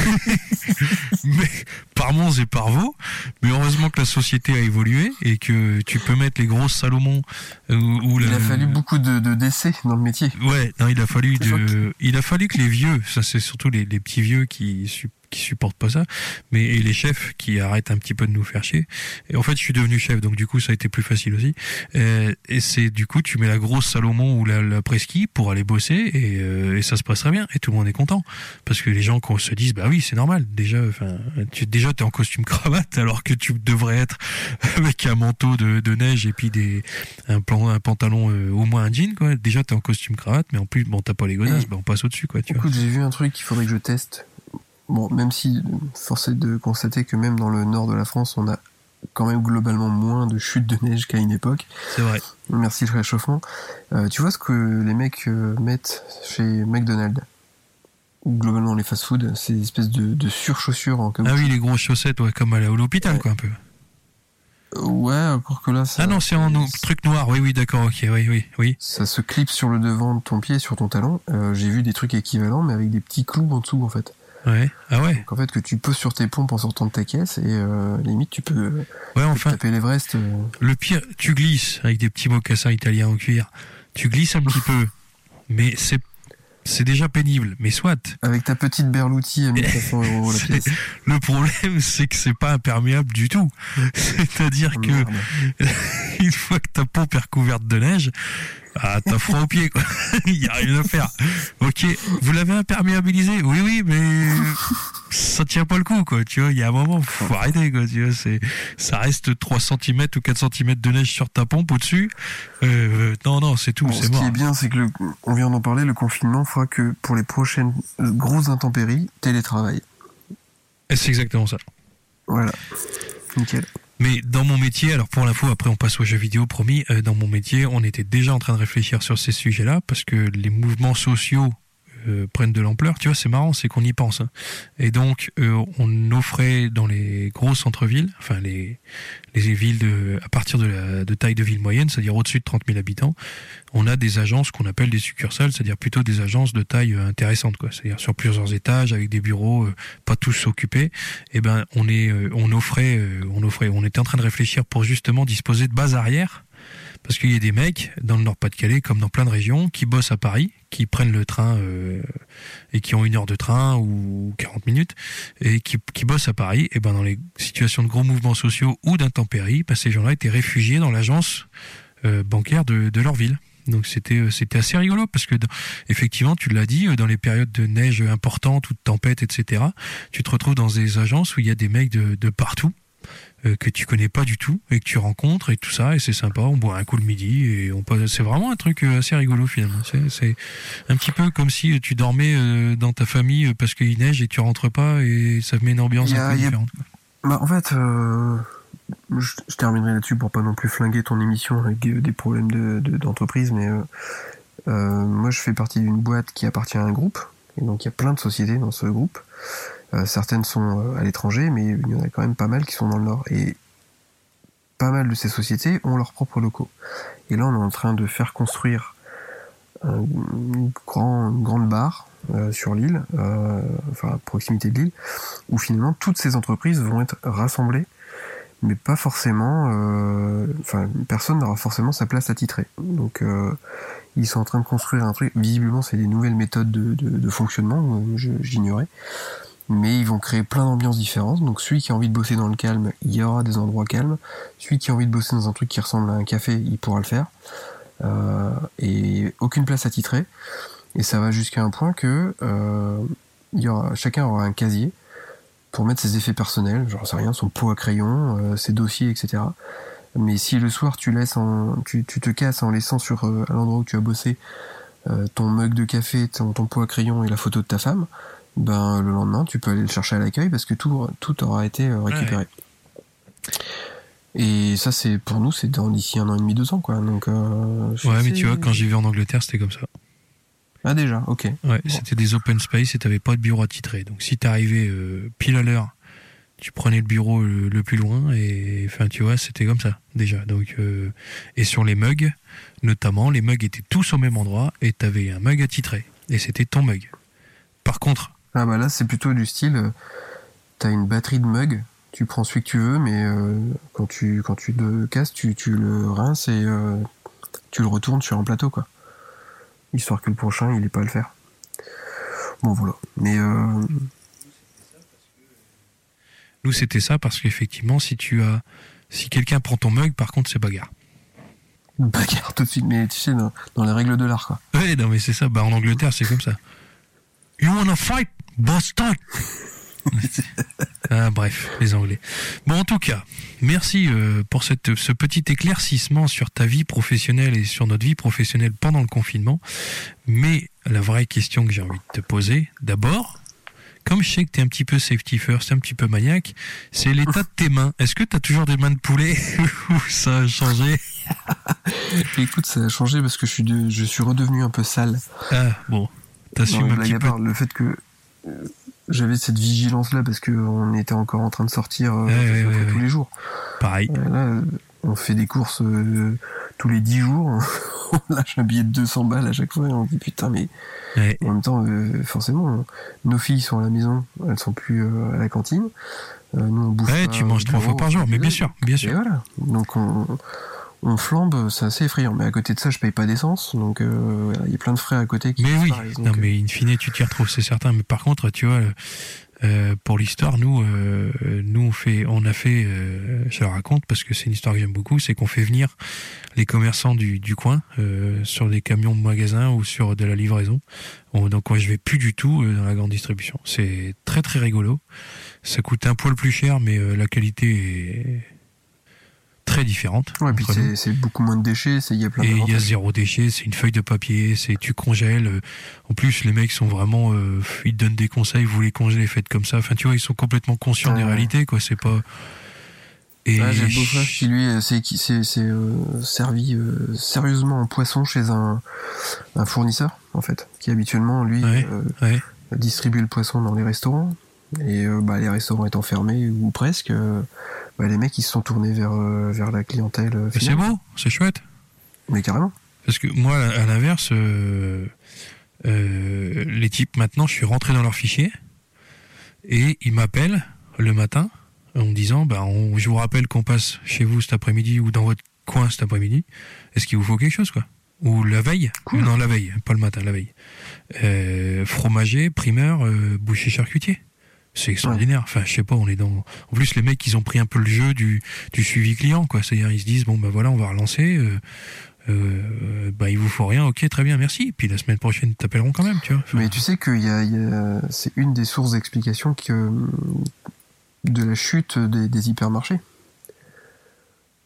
mais par Mons et par Vaux, mais heureusement que la société a évolué et que tu peux mettre les grosses Salomon il a fallu beaucoup de décès dans le métier. Ouais, non, il a fallu que les vieux, ça c'est surtout les petits vieux qui supportent pas ça, mais et les chefs qui arrêtent un petit peu de nous faire chier. Et en fait, je suis devenu chef, donc du coup, ça a été plus facile aussi. Et c'est du coup, tu mets la grosse Salomon ou la Presqu'île pour aller bosser et ça se passe très bien et tout le monde est content parce que les gens quand se disent bah oui, c'est normal. Déjà, enfin, t'es en costume cravate alors que tu devrais être avec un manteau de neige et puis un pantalon au moins un jean quoi. Déjà, t'es en costume cravate, mais en plus, bon, t'as pas les godasses, on passe au dessus quoi. Tu vois. Écoute, j'ai vu un truc qu'il faudrait que je teste. Bon, même si, force est de constater que même dans le nord de la France, on a quand même globalement moins de chutes de neige qu'à une époque. C'est vrai. Merci le réchauffement. Tu vois ce que les mecs mettent chez McDonald's, ou globalement les fast-food, ces espèces de surchaussures en caoutchouc. Ah oui, les grosses chaussettes, ouais, comme à l'hôpital, quoi, un peu. Ouais, encore que là, ça... Ah non, c'est en truc noir, oui, d'accord, ok, oui. Ça se clipse sur le devant de ton pied, sur ton talon. J'ai vu des trucs équivalents, mais avec des petits clous en dessous, en fait. Ouais, ah ouais. Donc en fait, que tu poses sur tes pompes en sortant de ta caisse, et limite, tu peux taper l'Everest. Le pire, tu glisses avec des petits mocassins italiens en cuir. Tu glisses un petit peu, mais c'est déjà pénible, mais soit. Avec ta petite Berluti à 1500 € la pièce. Le problème, c'est que c'est pas imperméable du tout. C'est-à-dire que une fois que ta pompe est recouverte de neige, t'as froid aux pieds, quoi. Il y a rien à faire. Ok, vous l'avez imperméabilisé? Oui, mais ça tient pas le coup, quoi. Tu vois, il y a un moment, faut arrêter, quoi. Tu vois, ça reste 3 cm ou 4 cm de neige sur ta pompe au-dessus. Non, c'est tout, c'est mort. Ce qui est bien, c'est que on vient d'en parler, le confinement fera que pour les prochaines grosses intempéries, télétravail. Et c'est exactement ça. Voilà. Nickel. Mais dans mon métier, alors pour l'info, après on passe aux jeux vidéo, promis, dans mon métier, on était déjà en train de réfléchir sur ces sujets-là, parce que les mouvements sociaux prennent de l'ampleur, tu vois, c'est marrant, c'est qu'on y pense. Hein. Et donc, on offrait dans les gros centres-villes, enfin les villes à partir de taille de ville moyenne, c'est-à-dire au-dessus de 30 000 habitants, on a des agences qu'on appelle des succursales, c'est-à-dire plutôt des agences de taille intéressante, quoi. C'est-à-dire sur plusieurs étages, avec des bureaux pas tous occupés. Et ben, on était en train de réfléchir pour justement disposer de bases arrière. Parce qu'il y a des mecs, dans le Nord-Pas-de-Calais, comme dans plein de régions, qui bossent à Paris, qui prennent le train et qui ont 1 heure de train ou 40 minutes, et qui bossent à Paris, et ben dans les situations de gros mouvements sociaux ou d'intempéries, ces gens-là étaient réfugiés dans l'agence bancaire de leur ville. Donc c'était assez rigolo, parce que effectivement, tu l'as dit, dans les périodes de neige importantes ou de tempête, etc., tu te retrouves dans des agences où il y a des mecs de partout, que tu connais pas du tout et que tu rencontres et tout ça, et c'est sympa, on boit un coup le midi et on passe. C'est vraiment un truc assez rigolo finalement. C'est un petit peu comme si tu dormais dans ta famille parce qu'il neige et tu rentres pas, et ça met une ambiance un peu différente. Bah, en fait, je terminerai là-dessus pour pas non plus flinguer ton émission avec des problèmes d'entreprise, mais moi je fais partie d'une boîte qui appartient à un groupe, et donc il y a plein de sociétés dans ce groupe. Certaines sont à l'étranger, mais il y en a quand même pas mal qui sont dans le Nord. Et pas mal de ces sociétés ont leurs propres locaux. Et là, on est en train de faire construire une grande barre sur l'île, enfin à proximité de l'île, où finalement toutes ces entreprises vont être rassemblées, mais pas forcément... Enfin, personne n'aura forcément sa place attitrée. Donc, ils sont en train de construire un truc. Visiblement, c'est des nouvelles méthodes de fonctionnement, j'ignorais. Mais ils vont créer plein d'ambiances différentes. Donc celui qui a envie de bosser dans le calme, il y aura des endroits calmes. Celui qui a envie de bosser dans un truc qui ressemble à un café, il pourra le faire. Et aucune place attitrée. Et ça va jusqu'à un point que chacun aura un casier pour mettre ses effets personnels, j'en sais rien, son pot à crayon, ses dossiers, etc. Mais si le soir tu te casses en laissant à l'endroit où tu as bossé ton mug de café, ton pot à crayon et la photo de ta femme, ben le lendemain tu peux aller le chercher à l'accueil parce que tout aura été récupéré. Ouais. Et ça, c'est pour nous, c'est d'ici 1 an et demi, 2 ans, quoi. Donc mais tu vois, quand j'y vais en Angleterre, c'était comme ça. Ah déjà, ok. Ouais, bon. C'était des open space et t'avais pas de bureau attitré. Donc si t'arrivais pile à l'heure, tu prenais le bureau le plus loin, et enfin tu vois, c'était comme ça déjà. Donc et sur les mugs, notamment, les mugs étaient tous au même endroit et t'avais un mug attitré et c'était ton mug. Par contre, ah bah là c'est plutôt du style, t'as une batterie de mugs, tu prends celui que tu veux, mais quand tu te casses, tu le rinces et tu le retournes sur un plateau, quoi. Histoire que le prochain il ait pas à le faire. Bon voilà. Mais nous c'était ça parce qu'effectivement si quelqu'un prend ton mug, par contre c'est bagarre. Bagarre tout de suite, mais tu sais dans les règles de l'art, quoi. Ouais, non mais c'est ça. Bah en Angleterre c'est comme ça. You wanna fight? Boss time. Ah, bref, les Anglais. Bon, en tout cas, merci pour ce petit éclaircissement sur ta vie professionnelle et sur notre vie professionnelle pendant le confinement. Mais la vraie question que j'ai envie de te poser, d'abord, comme je sais que t'es un petit peu safety first, un petit peu maniaque, c'est l'état de tes mains. Est-ce que t'as toujours des mains de poulet ou ça a changé? Écoute, ça a changé parce que je suis redevenu un peu sale. Ah, bon. T'assumes un petit peu. Le fait que j'avais cette vigilance-là parce qu'on était encore en train de sortir tous les jours. Pareil. Là, on fait des courses tous les 10 jours. On lâche un billet de 200 balles à chaque fois et on dit putain, mais en même temps, forcément, nos filles sont à la maison, elles sont plus à la cantine. Nous, on bouffe. Tu manges 3 fois par jour, mais bien sûr. Et voilà. Donc on flambe, c'est assez effrayant. Mais à côté de ça, je paye pas d'essence, donc il y a plein de frais à côté qui disparaissent. Donc, non, mais in fine, tu t'y retrouves, c'est certain. Mais par contre, tu vois, pour l'histoire, nous on a fait, je la raconte parce que c'est une histoire que j'aime beaucoup, c'est qu'on fait venir les commerçants du coin sur des camions de magasins ou sur de la livraison. Donc moi, je vais plus du tout dans la grande distribution. C'est très très rigolo. Ça coûte un poil plus cher, mais la qualité est très différente. Ouais, puis c'est beaucoup moins de déchets, il y a plein de. Et il y a 0 déchet, c'est une feuille de papier, tu congèles. En plus, les mecs sont vraiment, ils te donnent des conseils, vous les congelez, faites comme ça. Enfin, tu vois, ils sont complètement conscients des réalités, quoi. C'est pas. Et j'ai le beau-frère qui lui c'est servi sérieusement en poisson chez un fournisseur, en fait, qui habituellement lui distribue le poisson dans les restaurants. Et les restaurants étant fermés ou presque, les mecs ils se sont tournés vers la clientèle finale. C'est beau, c'est chouette. Mais carrément. Parce que moi, à l'inverse, les types maintenant, je suis rentré dans leur fichier et ils m'appellent le matin en me disant je vous rappelle qu'on passe chez vous cet après-midi ou dans votre coin cet après-midi. Est-ce qu'il vous faut quelque chose, quoi? Ou la veille? Cool. Non, la veille, pas le matin, la veille. Fromager, primeur, boucher, charcutier. C'est extraordinaire. Enfin, je sais pas, on est dans. En plus, les mecs, ils ont pris un peu le jeu du suivi client, quoi. C'est-à-dire, ils se disent on va relancer. Il vous faut rien. Ok, très bien, merci. Puis la semaine prochaine, ils t'appelleront quand même, tu vois. Mais tu sais que c'est une des sources d'explication de la chute des hypermarchés.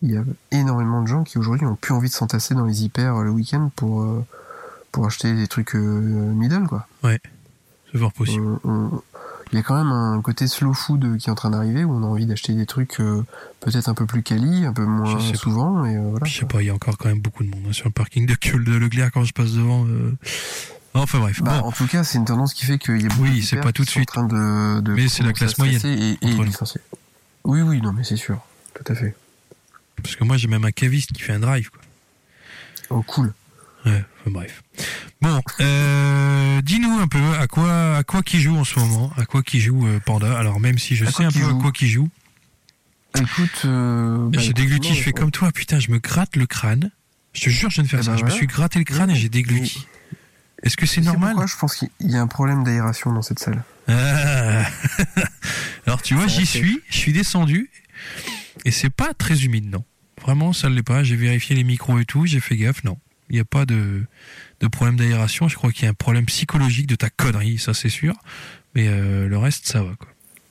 il y a énormément de gens qui aujourd'hui n'ont plus envie de s'entasser dans les hyper le week-end pour acheter des trucs middle, quoi. Ouais, c'est fort possible. Il y a quand même un côté slow food qui est en train d'arriver où on a envie d'acheter des trucs peut-être un peu plus quali, un peu moins souvent. Et voilà. Je sais pas, il y a encore quand même beaucoup de monde hein, sur le parking de Leclerc quand je passe devant. Enfin bref. Bah, bon. En tout cas, c'est une tendance qui fait qu'il y a beaucoup oui, c'est pas tout de suite. en train de mais c'est la classe moyenne. Et licencier. Oui, non, mais c'est sûr, tout à fait. Parce que moi, j'ai même un caviste qui fait un drive, quoi. Oh, cool. Ouais, enfin, bref. Bon, dis-nous un peu à quoi qui joue en ce moment, à quoi qui joue Panda. Alors même si je sais un peu à quoi qui joue. Écoute, j'ai dégluti, je fais comme toi, putain, je me gratte le crâne. Je te jure, je viens de faire ça. Je me suis gratté le crâne et j'ai dégluti. Est-ce que c'est normal? Pourquoi je pense qu'il y a un problème d'aération dans cette salle. Ah. Alors tu vois, je suis descendu et c'est pas très humide, non. Vraiment, ça ne l'est pas. J'ai vérifié les micros et tout, j'ai fait gaffe, non. Il n'y a pas de problème d'aération. Je crois qu'il y a un problème psychologique de ta connerie, ça c'est sûr. Mais le reste, ça va, quoi.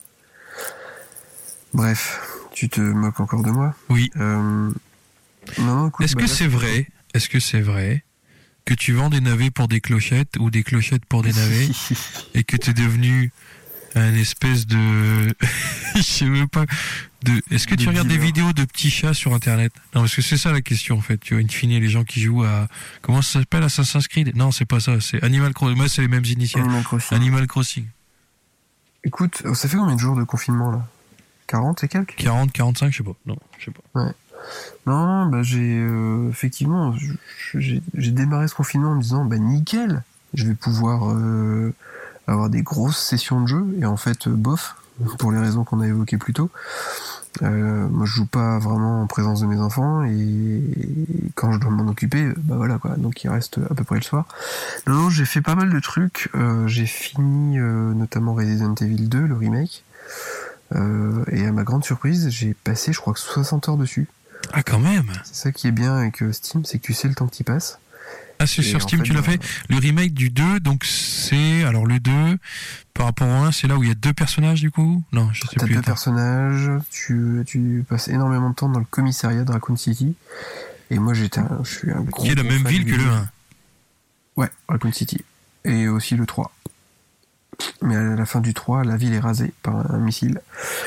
Bref, tu te moques encore de moi? Oui. Non, écoute, Est-ce que c'est vrai que tu vends des navets pour des clochettes ou des clochettes pour des navets et que tu es devenu un espèce de... je sais même pas... Est-ce que tu regardes des vidéos de petits chats sur Internet? Non, parce que c'est ça la question, en fait. Tu vois, in fine, les gens qui jouent à... Comment ça s'appelle, Assassin's Creed? Non, c'est pas ça. C'est Animal Crossing. Moi, c'est les mêmes initiales. Animal Crossing. Écoute, ça fait combien de jours de confinement, là? 40 et quelques? 40, 45, je sais pas. Non, je sais pas. Ouais. Non, bah j'ai... effectivement, j'ai démarré ce confinement en me disant, bah nickel, je vais pouvoir avoir des grosses sessions de jeu. Et en fait, bof, pour les raisons qu'on a évoquées plus tôt. Moi, je joue pas vraiment en présence de mes enfants et quand je dois m'en occuper, bah voilà quoi. Donc il reste à peu près le soir. Non, j'ai fait pas mal de trucs. J'ai fini notamment Resident Evil 2, le remake. Et à ma grande surprise, j'ai passé, je crois que 60 heures dessus. Ah, quand même. C'est ça qui est bien avec Steam, c'est que tu sais le temps qui passe. Ah, c'est sur Steam, tu l'as fait. Le remake du 2, donc c'est... Alors le 2, par rapport au 1, c'est là où il y a 2 personnages du coup? Non, je sais plus. T'as 2 personnages, tu passes énormément de temps dans le commissariat de Raccoon City. Et moi je suis un gros... Qui est la même ville que le 1. Ouais, Raccoon City. Et aussi le 3. Mais à la fin du 3, la ville est rasée par un missile.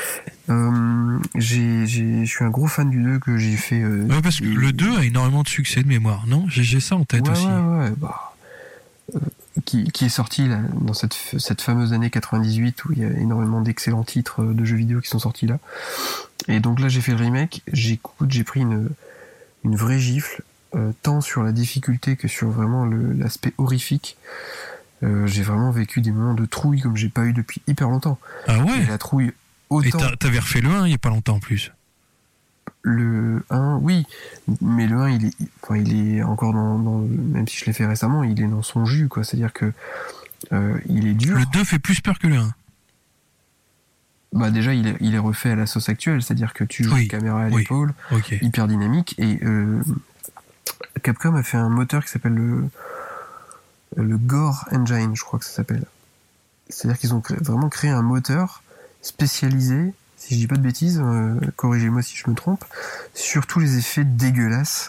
Je suis un gros fan du 2 que j'ai fait... ouais, parce que le 2 a énormément de succès de mémoire, non? J'ai ça en tête aussi. Ouais, bah... qui est sorti là, dans cette fameuse année 98 où il y a énormément d'excellents titres de jeux vidéo qui sont sortis là. Et donc là, j'ai fait le remake. J'ai pris une vraie gifle, tant sur la difficulté que sur vraiment l'aspect horrifique. J'ai vraiment vécu des moments de trouille comme j'ai pas eu depuis hyper longtemps. Ah ouais? Et la trouille autant... Et t'avais refait le 1 il y a pas longtemps en plus. Le 1, oui, mais le 1, il est encore même si je l'ai fait récemment, il est dans son jus, quoi. C'est-à-dire que il est dur. Le 2 fait plus peur que le 1. Bah déjà, il est refait à la sauce actuelle, c'est-à-dire que tu joues caméra à l'épaule, hyper dynamique, et Capcom a fait un moteur qui s'appelle le Gore Engine, je crois que ça s'appelle. C'est-à-dire qu'ils ont vraiment créé un moteur spécialisé, si je dis pas de bêtises, corrigez-moi si je me trompe, sur tous les effets dégueulasses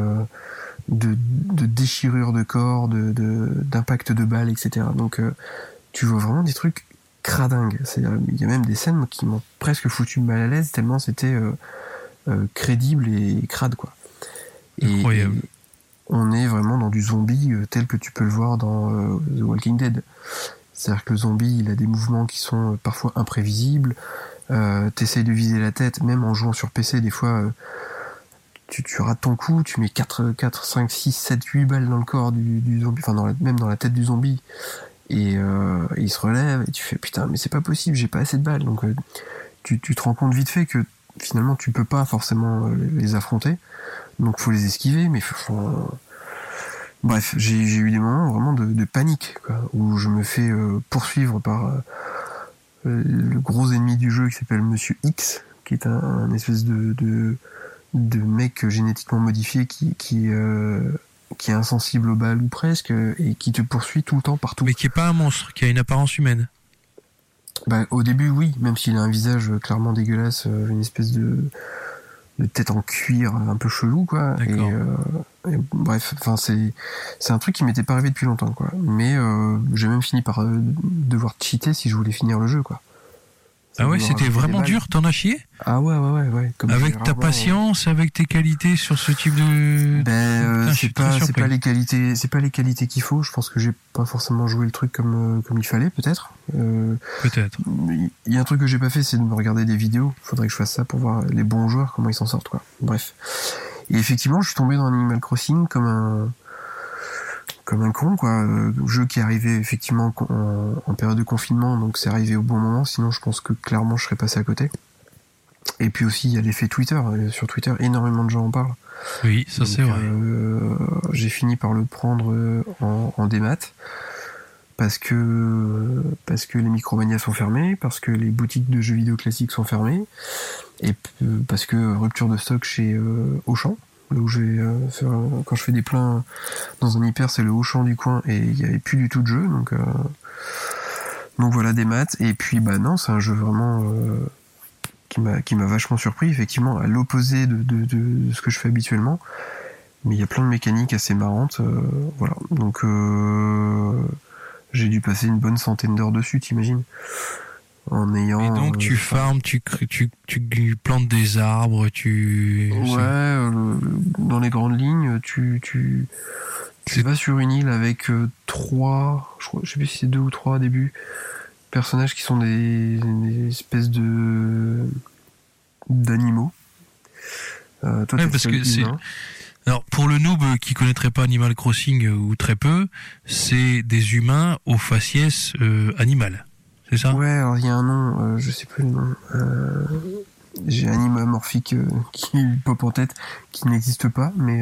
de déchirure de corps, d'impact de balles, etc. Donc tu vois vraiment des trucs cradingues. C'est-à-dire, il y a même des scènes qui m'ont presque foutu mal à l'aise tellement c'était crédible et crade, quoi. Incroyable. Et on est vraiment dans du zombie tel que tu peux le voir dans The Walking Dead. C'est-à-dire que le zombie, il a des mouvements qui sont parfois imprévisibles. T'essayes de viser la tête, même en jouant sur PC, des fois tu rates ton coup, tu mets 4, 5, 6, 7, 8 balles dans le corps du zombie, enfin même dans la tête du zombie, et il se relève, et tu fais putain, mais c'est pas possible, j'ai pas assez de balles. Donc tu te rends compte vite fait que finalement tu peux pas forcément les affronter, donc faut les esquiver, mais bref, j'ai eu des moments vraiment de panique, quoi, où je me fais poursuivre par le gros ennemi du jeu qui s'appelle Monsieur X, qui est un espèce de mec génétiquement modifié qui est insensible aux balles ou presque, et qui te poursuit tout le temps partout. Mais qui est pas un monstre, qui a une apparence humaine. Bah, au début, oui, même s'il a un visage clairement dégueulasse, une espèce de tête en cuir un peu chelou, quoi. Et bref, enfin c'est un truc qui m'était pas arrivé depuis longtemps, quoi. Mais j'ai même fini par devoir cheater si je voulais finir le jeu, quoi. Ah ouais, c'était vraiment dur, t'en as chié? Ah ouais. Comme avec ta patience, avec tes qualités sur ce type de... c'est pas les qualités qu'il faut. Je pense que j'ai pas forcément joué le truc comme il fallait, peut-être. Peut-être. Il y a un truc que j'ai pas fait, c'est de me regarder des vidéos. Faudrait que je fasse ça pour voir les bons joueurs, comment ils s'en sortent, quoi. Bref. Et effectivement, je suis tombé dans Animal Crossing comme un con, quoi. Jeu qui est arrivé effectivement en période de confinement, donc c'est arrivé au bon moment, sinon je pense que clairement je serais passé à côté. Et puis aussi il y a l'effet Twitter. Sur Twitter, énormément de gens en parlent. Oui, ça donc, c'est vrai. J'ai fini par le prendre en démat parce que les Micromania sont fermés, parce que les boutiques de jeux vidéo classiques sont fermées, et parce que rupture de stock chez Auchan. Là où je vais faire, quand je fais des pleins dans un hyper, c'est le Auchan du coin et il y avait plus du tout de jeu, donc voilà, des maths. Et puis non, c'est un jeu vraiment qui m'a vachement surpris, effectivement, à l'opposé de ce que je fais habituellement, mais il y a plein de mécaniques assez marrantes, voilà. Donc j'ai dû passer une bonne centaine d'heures dessus, t'imagines, en ayant. Et donc tu farmes, tu plantes des arbres, dans les grandes lignes, tu vas sur une île avec 3, je sais plus si c'est 2 ou 3 au début, personnages qui sont des espèces d'animaux. Toi, parce que c'est. Alors pour le noob qui connaîtrait pas Animal Crossing ou très peu, c'est des humains aux faciès animales. C'est ça? Ouais, alors il y a un nom, je sais plus le nom. J'ai un anime amorphique qui pop en tête, qui n'existe pas, mais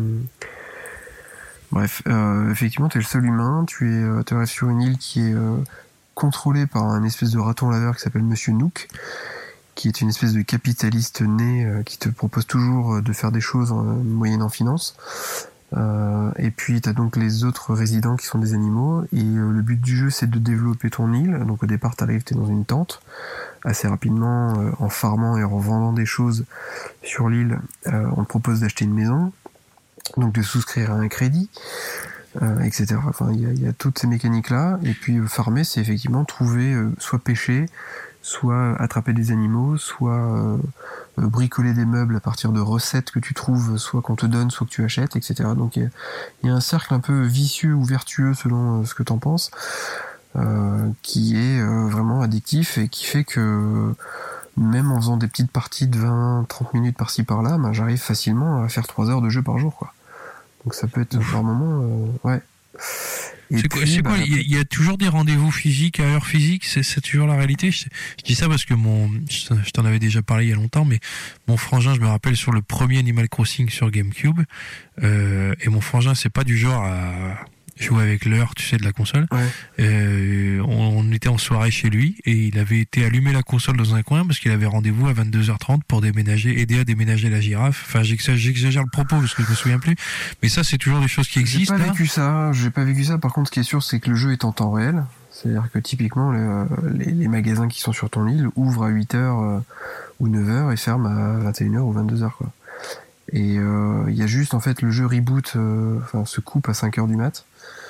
bref, effectivement, t'es le seul humain, tu restes sur une île qui est contrôlée par un espèce de raton laveur qui s'appelle Monsieur Nook, qui est une espèce de capitaliste né qui te propose toujours de faire des choses moyennant finance. Et puis t'as donc les autres résidents qui sont des animaux, et le but du jeu c'est de développer ton île. Donc au départ t'es dans une tente. Assez rapidement, en farmant et en vendant des choses sur l'île, on te propose d'acheter une maison, donc de souscrire à un crédit, etc. Enfin il y a toutes ces mécaniques là. Et puis farmer, c'est effectivement trouver, soit pêcher, soit attraper des animaux, soit bricoler des meubles à partir de recettes que tu trouves, soit qu'on te donne, soit que tu achètes, etc. Donc il y a un cercle un peu vicieux ou vertueux selon ce que t'en penses, qui est vraiment addictif et qui fait que même en faisant des petites parties de 20-30 minutes par-ci par-là, j'arrive facilement à faire 3 heures de jeu par jour, quoi. Donc ça peut être par moment, ouais. Et c'est quoi, il y a toujours des rendez-vous physiques à heure physique, c'est toujours la réalité. Je dis ça parce que je t'en avais déjà parlé il y a longtemps, mais mon frangin, je me rappelle sur le premier Animal Crossing sur GameCube, et mon frangin c'est pas du genre à jouer avec l'heure, tu sais, de la console. Ouais. On était en soirée chez lui et il avait été allumer la console dans un coin parce qu'il avait rendez-vous à 22h30 pour aider à déménager la girafe. Enfin, j'exagère le propos parce que je me souviens plus. Mais ça, c'est toujours des choses qui existent. J'ai pas vécu ça. Par contre, ce qui est sûr, c'est que le jeu est en temps réel. C'est-à-dire que typiquement, les magasins qui sont sur ton île ouvrent à 8h ou 9h et ferment à 21h ou 22h, quoi. Et il y a juste, en fait, le jeu reboot, se coupe à 5h du mat.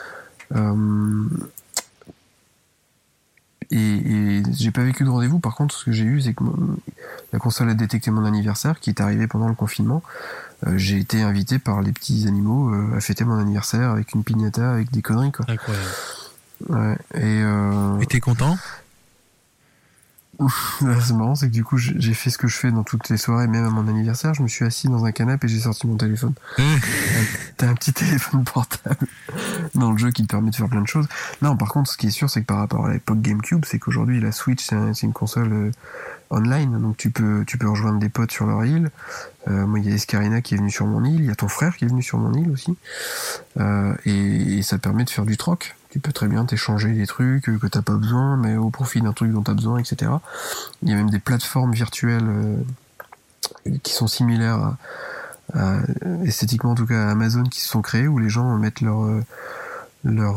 Et j'ai pas vécu de rendez-vous. Par contre, ce que j'ai eu, c'est que la console a détecté mon anniversaire qui est arrivé pendant le confinement. J'ai été invité par les petits animaux à fêter mon anniversaire avec une piñata, avec des conneries, quoi. Incroyable. Ouais, et t'es content? C'est marrant, c'est que du coup j'ai fait ce que je fais dans toutes les soirées, même à mon anniversaire. Je me suis assis dans un canapé et j'ai sorti mon téléphone. T'as un petit téléphone portable dans le jeu qui te permet de faire plein de choses. Non, par contre, ce qui est sûr, c'est que par rapport à l'époque GameCube, c'est qu'aujourd'hui la Switch c'est une console online, donc tu peux rejoindre des potes sur leur île. Moi, il y a Escarina qui est venu sur mon île, il y a ton frère qui est venu sur mon île aussi, et ça te permet de faire du troc. Tu peux très bien t'échanger des trucs que t'as pas besoin, mais au profit d'un truc dont t'as besoin, etc. Il y a même des plateformes virtuelles qui sont similaires à esthétiquement en tout cas à Amazon, qui se sont créées, où les gens mettent leur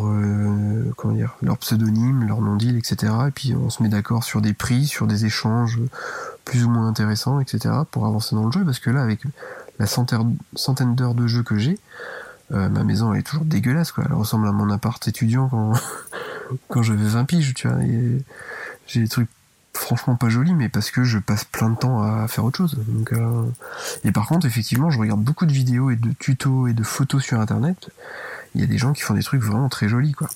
pseudonyme, leur nom d'île, etc. Et puis on se met d'accord sur des prix, sur des échanges plus ou moins intéressants, etc. pour avancer dans le jeu, parce que là, avec la centaine d'heures de jeu que j'ai, ma maison elle est toujours dégueulasse, quoi. Elle ressemble à mon appart étudiant quand j'avais 20 piges, tu vois. Et j'ai des trucs franchement pas jolis, mais parce que je passe plein de temps à faire autre chose. Donc, et par contre, effectivement, je regarde beaucoup de vidéos et de tutos et de photos sur Internet. Il y a des gens qui font des trucs vraiment très jolis, quoi.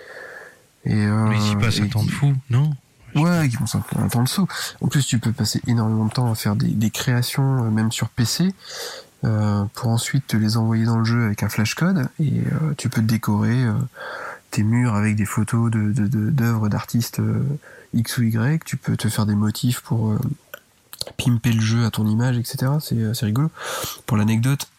Mais ils y passent un temps de fou, non? Ouais, qui font un temps de saut. En plus, tu peux passer énormément de temps à faire des créations, même sur PC, pour ensuite te les envoyer dans le jeu avec un flashcode, et tu peux décorer tes murs avec des photos d'œuvres d'artistes X ou Y. Tu peux te faire des motifs pour pimper le jeu à ton image, etc. C'est rigolo. Pour l'anecdote,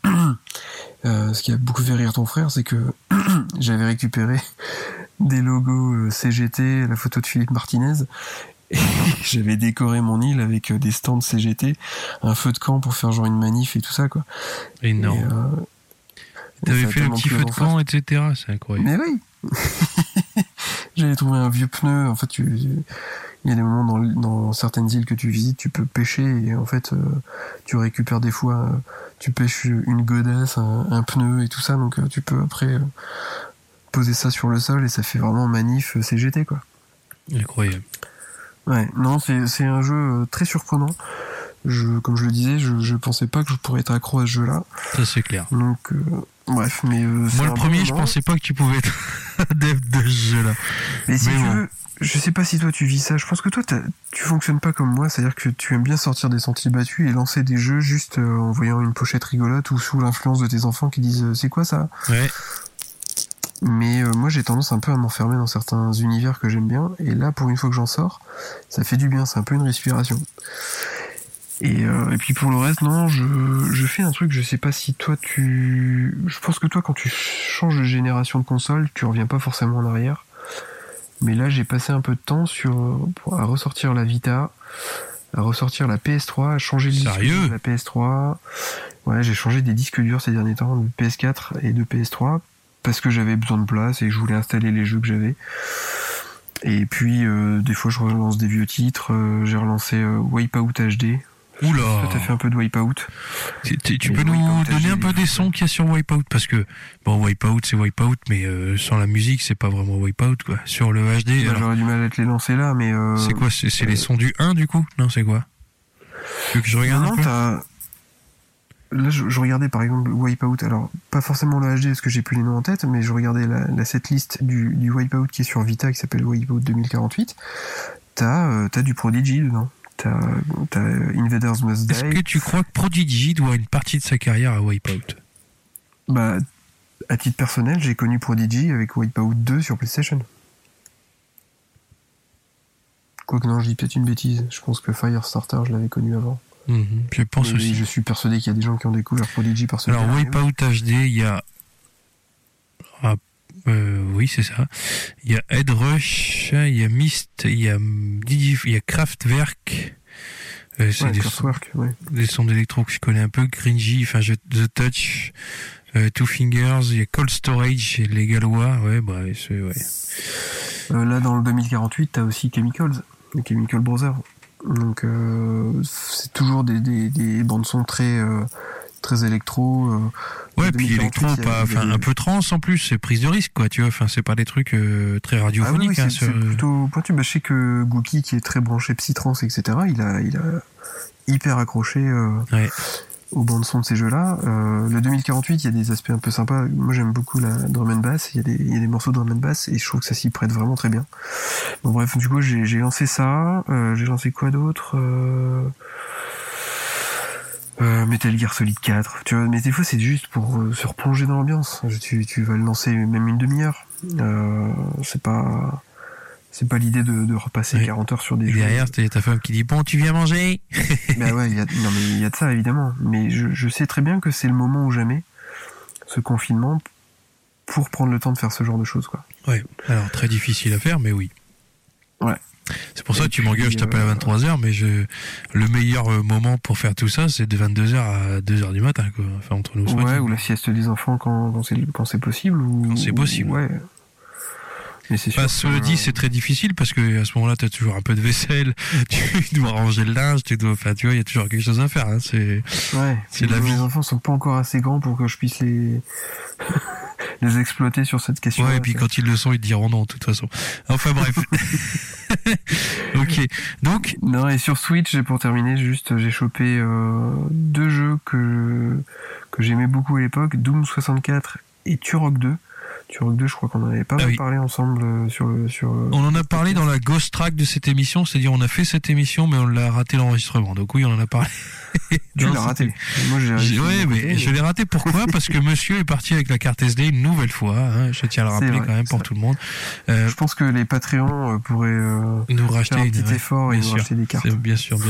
ce qui a beaucoup fait rire ton frère, c'est que j'avais récupéré des logos CGT, la photo de Philippe Martinez, et j'avais décoré mon île avec des stands CGT, un feu de camp pour faire genre une manif et tout ça, quoi. Énorme. T'avais fait le petit feu de camp, etc. C'est incroyable. Mais oui. J'avais trouvé un vieux pneu. En fait, il y a des moments dans certaines îles que tu visites, tu peux pêcher, et en fait, tu récupères des fois, tu pêches une godasse, un pneu et tout ça, donc tu peux après poser ça sur le sol et ça fait vraiment manif CGT, quoi. Incroyable. Ouais, non, c'est un jeu très surprenant. Comme je le disais, je pensais pas que je pourrais être accro à ce jeu-là. Ça, c'est clair. Donc, bref, mais moi, le premier, je pensais pas que tu pouvais être dev de ce jeu-là. Mais si tu veux, je sais pas si toi tu vis ça. Je pense que toi, tu fonctionnes pas comme moi, c'est-à-dire que tu aimes bien sortir des sentiers battus et lancer des jeux juste en voyant une pochette rigolote ou sous l'influence de tes enfants qui disent c'est quoi ça? Ouais. Mais moi j'ai tendance un peu à m'enfermer dans certains univers que j'aime bien, et là pour une fois que j'en sors, ça fait du bien, c'est un peu une respiration. Et puis pour le reste, non, je fais un truc, je sais pas si toi je pense que toi quand tu changes de génération de console, tu reviens pas forcément en arrière. Mais là j'ai passé un peu de temps à ressortir la Vita, à ressortir la PS3, à changer le disque dur de la PS3. Ouais, j'ai changé des disques durs ces derniers temps, de PS4 et de PS3, parce que j'avais besoin de place et que je voulais installer les jeux que j'avais. Et puis des fois je relance des vieux titres, j'ai relancé Wipeout HD. Oula. Toi t'as fait un peu de Wipeout. Tu peux nous donner un peu des sons qu'il y a sur Wipeout, parce que bon, Wipeout c'est Wipeout, mais sans la musique c'est pas vraiment Wipeout, quoi. Sur le HD, bah, j'aurais du mal à te les lancer là, mais c'est quoi, c'est les sons du 1 du coup? Non, c'est quoi? Tu veux que je regarde un peu? Là, je regardais par exemple Wipeout, alors pas forcément le HD parce que j'ai plus les noms en tête, mais je regardais la setlist du Wipeout qui est sur Vita, qui s'appelle Wipeout 2048. T'as du Prodigy dedans. T'as Invaders Must Die. Est-ce que tu crois que Prodigy doit une partie de sa carrière à Wipeout? Bah, à titre personnel, j'ai connu Prodigy avec Wipeout 2 sur PlayStation. Quoique non, je dis peut-être une bêtise. Je pense que Firestarter, je l'avais connu avant. Je pense aussi. Je suis persuadé qu'il y a des gens qui ont découvert Prodigy par ce jeu. Alors, Wipeout HD, il y a... oui, c'est ça. Il y a Headrush, il y a Myst, il y a Kraftwerk. C'est des sons d'électro que je connais un peu. Gringy, enfin The Touch, Two Fingers, il y a Cold Storage, les Gallois. Ouais, bah, c'est... Ouais. Là, dans le 2048, t'as aussi Chemicals, les Chemical Brothers. Donc, c'est toujours des bandes-sons très électro. Ouais, puis électro, un peu trans en plus, c'est prise de risque, quoi, tu vois. Enfin, c'est pas des trucs très radiophoniques. Ah oui, c'est plutôt pointu. Bah, je sais que Gookie, qui est très branché psy-trans, etc., il a hyper accroché aux bandes son de ces jeux-là. Le 2048, il y a des aspects un peu sympas. Moi, j'aime beaucoup la drum and bass. Il y a des morceaux de drum and bass et je trouve que ça s'y prête vraiment très bien. Bon, bref, du coup, j'ai lancé ça. J'ai lancé quoi d'autre? Metal Gear Solid 4, tu vois, mais des fois c'est juste pour se replonger dans l'ambiance. Tu vas le lancer même une demi-heure. C'est pas l'idée de repasser 40 heures sur des jeux. Derrière, t'as ta femme qui dit bon, tu viens manger. Bah ouais, il y a de ça évidemment. Mais je sais très bien que c'est le moment ou jamais, ce confinement, pour prendre le temps de faire ce genre de choses, quoi. Ouais. Alors très difficile à faire, mais oui. Ouais. C'est pour ça que tu m'engueules, je t'appelle à 23h, mais le meilleur moment pour faire tout ça, c'est de 22h à 2h du matin, quoi. Enfin, entre nous. Ouais, ou la sieste des enfants quand c'est possible. Quand c'est possible. Ouais. Mais c'est sûr. Cela dit, c'est très difficile parce que à ce moment-là, t'as toujours un peu de vaisselle, tu dois ranger le linge, tu vois, il y a toujours quelque chose à faire. Hein. C'est la vie. Les enfants sont pas encore assez grands pour que je puisse les les exploiter sur cette question. Ouais, et puis quand ils le sont, ils te diront non, de toute façon. Enfin bref. Ok. Donc. Non, et sur Switch, pour terminer, j'ai chopé 2 jeux que j'aimais beaucoup à l'époque, Doom 64 et Turok 2. Turok 2, je crois qu'on en avait pas mal parlé ensemble sur on en a parlé dans la ghost track de cette émission, c'est-à-dire on a fait cette émission, mais on l'a raté l'enregistrement. Donc oui, on en a parlé. Tu l'as raté. Moi, je l'ai raté. Pourquoi ? Parce que monsieur est parti avec la carte SD une nouvelle fois. Hein, je tiens à le rappeler quand même pour tout le monde. Je pense que les Patreons pourraient nous racheter faire un petit effort et nous racheter des cartes. Bien sûr.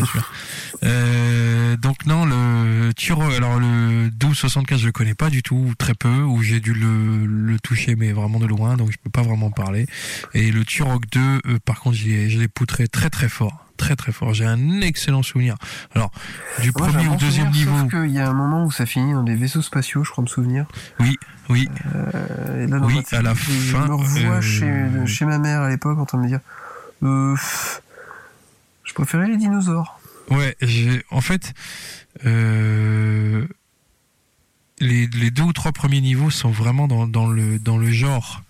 Donc non, le Doom 64, je le connais pas du tout, ou très peu, ou j'ai dû le toucher, mais vraiment de loin, donc je peux pas vraiment parler. Et le Turok 2, par contre, je l'ai poutré très très fort. Très très fort. J'ai un excellent souvenir. Alors, du premier ou deuxième niveau. Sauf qu'il y a un moment où ça finit dans des vaisseaux spatiaux, je crois me souvenir. Oui. Et là, à la fin. Je me revois chez ma mère à l'époque en train de me dire je préférais les dinosaures. Ouais, en fait, les 2 ou 3 premiers niveaux sont vraiment dans le genre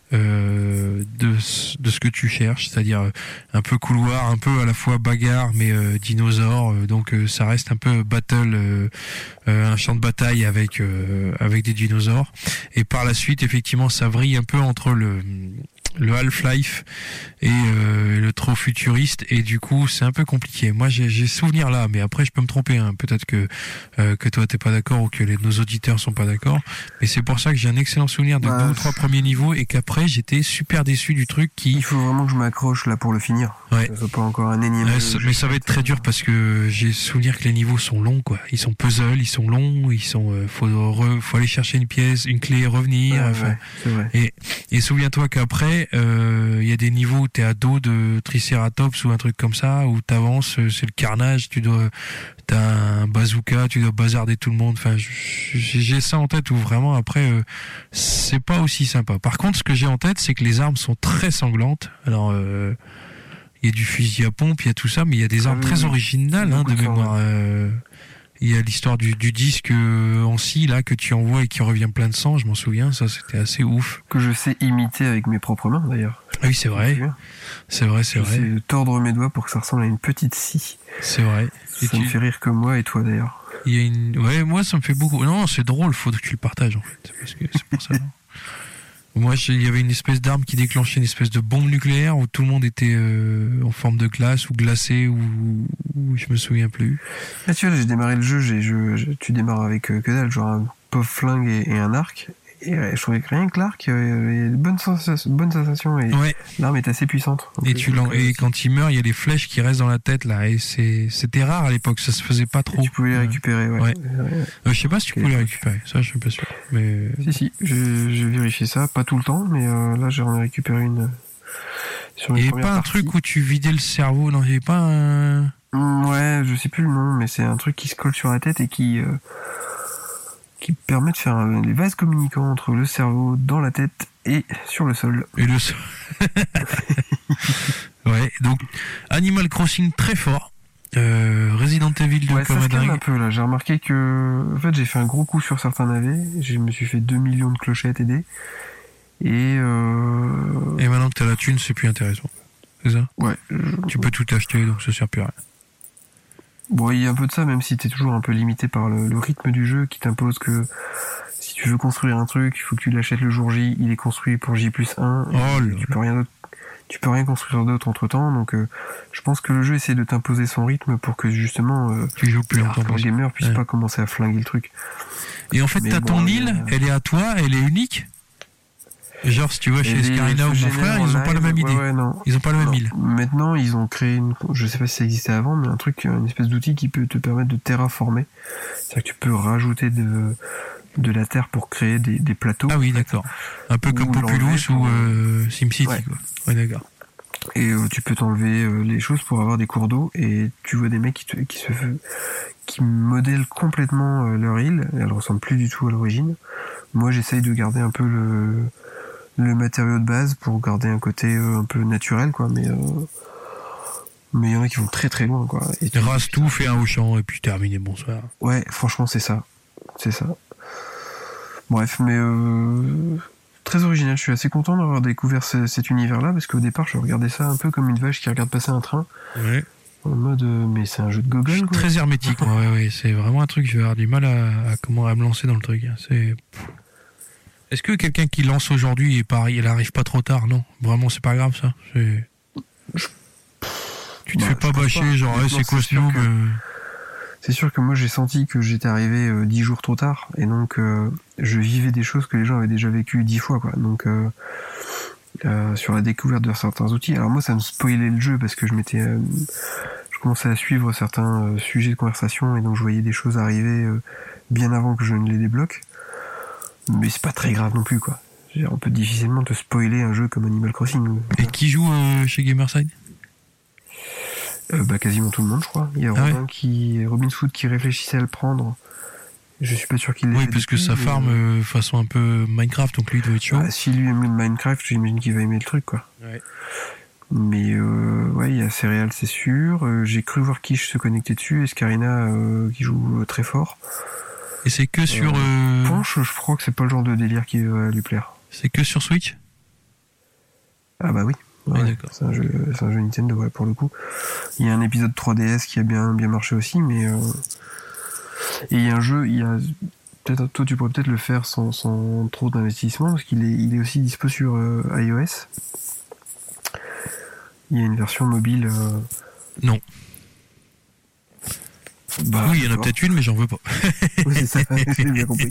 de ce que tu cherches, c'est-à-dire un peu couloir, un peu à la fois bagarre, mais dinosaure, donc ça reste un peu battle, un champ de bataille avec des dinosaures. Et par la suite, effectivement, ça vrille un peu entre le Half-Life et le trop futuriste, et du coup c'est un peu compliqué. Moi j'ai souvenir là, mais après je peux me tromper, hein. Peut-être que toi t'es pas d'accord ou que nos auditeurs sont pas d'accord, mais c'est pour ça que j'ai un excellent souvenir de 2 ou 3 premiers niveaux, et qu'après j'étais super déçu du truc qui... Il faut vraiment que je m'accroche là pour le finir. Ouais. Ça soit pas encore un énième mais ça va être très dur parce que j'ai souvenir que les niveaux sont longs, quoi. Ils sont puzzles, ils sont longs, faut aller chercher une pièce, une clé et revenir. Ouais, c'est vrai. Et souviens-toi qu'après il y a des niveaux où t'es à dos de Triceratops ou un truc comme ça, où t'avances, c'est le carnage, t'as un bazooka, tu dois bazarder tout le monde. Enfin, j'ai ça en tête, où vraiment après c'est pas aussi sympa. Par contre, ce que j'ai en tête, c'est que les armes sont très sanglantes. Alors il y a du fusil à pompe, il y a tout ça, mais il y a des armes très originales, hein, de mémoire. Il y a l'histoire du disque en scie là que tu envoies et qui revient plein de sang, je m'en souviens, ça c'était assez ouf. Que je sais imiter avec mes propres mains d'ailleurs. Ah oui, c'est vrai. C'est vrai. Je sais tordre mes doigts pour que ça ressemble à une petite scie. C'est vrai. Ça me fait rire comme moi et toi d'ailleurs. Ouais, moi ça me fait beaucoup. Non, c'est drôle, faut que tu le partages en fait. Parce que c'est pour ça. Moi, il y avait une espèce d'arme qui déclenchait une espèce de bombe nucléaire où tout le monde était en forme de glace ou glacé, ou je me souviens plus. Ah, tu vois, j'ai démarré le jeu, tu démarres avec que dalle, genre un pauvre flingue et un arc. Et je trouvais que rien que l'arc, il y a de bonnes sensations, et l'arme est assez puissante. Donc, et quand il meurt, il y a les flèches qui restent dans la tête là, et c'était rare à l'époque, ça se faisait pas trop. Et tu pouvais les récupérer, ouais. Je sais pas si tu pouvais les récupérer, ça je suis pas sûr. Mais si, j'ai vérifié ça, pas tout le temps, mais là j'en ai récupéré une. Sur il y avait pas un truc où tu vidais le cerveau, non, il y avait pas un... Ouais, je sais plus le nom, mais c'est un truc qui se colle sur la tête et qui permet de faire les vases communicants entre le cerveau dans la tête et sur le sol. Et le sol. Ouais, donc Animal Crossing très fort. Resident Evil 2 ça se calme un peu là. J'ai remarqué que en fait j'ai fait un gros coup sur certains navets. Je me suis fait 2 millions de clochettes aidées. Et maintenant que t'as la thune, c'est plus intéressant. C'est ça ? Ouais. Tu peux tout acheter, donc ça sert plus à rien. Bon, il y a un peu de ça, même si t'es toujours un peu limité par le rythme du jeu qui t'impose que si tu veux construire un truc, il faut que tu l'achètes le jour J, il est construit pour J+1, tu peux rien construire d'autre entre temps, donc je pense que le jeu essaie de t'imposer son rythme pour que justement tu joues plus longtemps, le gamer puisse pas commencer à flinguer le truc. Et en fait, t'as ton île, elle est à toi, elle est unique. Genre, si tu vas chez Escarina ou mon frère, ils ont pas la même idée. Non. Ils ont pas la même île. Maintenant, ils ont créé je sais pas si ça existait avant, mais une espèce d'outil qui peut te permettre de terraformer. C'est-à-dire que tu peux rajouter de la terre pour créer des plateaux. Ah oui, d'accord. Un peu comme Populous ou SimCity, quoi. Ouais, d'accord. Et tu peux t'enlever les choses pour avoir des cours d'eau, et tu vois des mecs qui modèlent complètement leur île. Elle ressemble plus du tout à l'origine. Moi, j'essaye de garder un peu le matériau de base pour garder un côté un peu naturel, quoi. Mais il y en a qui vont très très loin, quoi. Et tu rases tout, fais un Auchan et puis terminé, bonsoir. Ouais, franchement, c'est ça. Bref, mais très original. Je suis assez content d'avoir découvert cet univers-là, parce qu'au départ, je regardais ça un peu comme une vache qui regarde passer un train. Ouais. En mode, mais c'est un jeu de Gogol, quoi. Très hermétique, moi, ouais, c'est vraiment un truc, je vais avoir du mal à me lancer dans le truc. Est-ce que quelqu'un qui lance aujourd'hui est pareil, il arrive pas trop tard, non? Vraiment, c'est pas grave, ça? Tu te fais pas bâcher, genre, c'est quoi ce noob? C'est sûr que moi j'ai senti que j'étais arrivé 10 jours trop tard, et donc je vivais des choses que les gens avaient déjà vécues 10 fois, quoi. Donc sur la découverte de certains outils. Alors moi ça me spoilait le jeu parce que je commençais à suivre certains sujets de conversation, et donc je voyais des choses arriver bien avant que je ne les débloque. Mais c'est pas très grave non plus, quoi. On peut difficilement te spoiler un jeu comme Animal Crossing. Et qui joue chez Gamerside? Quasiment tout le monde, je crois. Il y a Robin Food qui réfléchissait à le prendre. Je suis pas sûr qu'il l'ait. Oui, parce que ça farm façon un peu Minecraft, donc lui il doit être chaud. Si lui aime Minecraft, j'imagine qu'il va aimer le truc, quoi. Ouais. Mais ouais, il y a Céréales, c'est sûr. J'ai cru voir Kish se connecter dessus, et Scarina qui joue très fort. Et c'est que sur... Ponche, je crois que c'est pas le genre de délire qui va lui plaire. C'est que sur Switch? Ah bah oui. Ouais, d'accord. C'est un jeu Nintendo, ouais, pour le coup. Il y a un épisode 3DS qui a bien marché aussi, mais... Et il y a un jeu, peut-être, toi tu pourrais peut-être le faire sans trop d'investissement, parce il est aussi dispo sur iOS. Il y a une version mobile... Non. Oui, il y en a peut-être une, mais j'en veux pas. Oui, c'est ça, j'ai bien compris.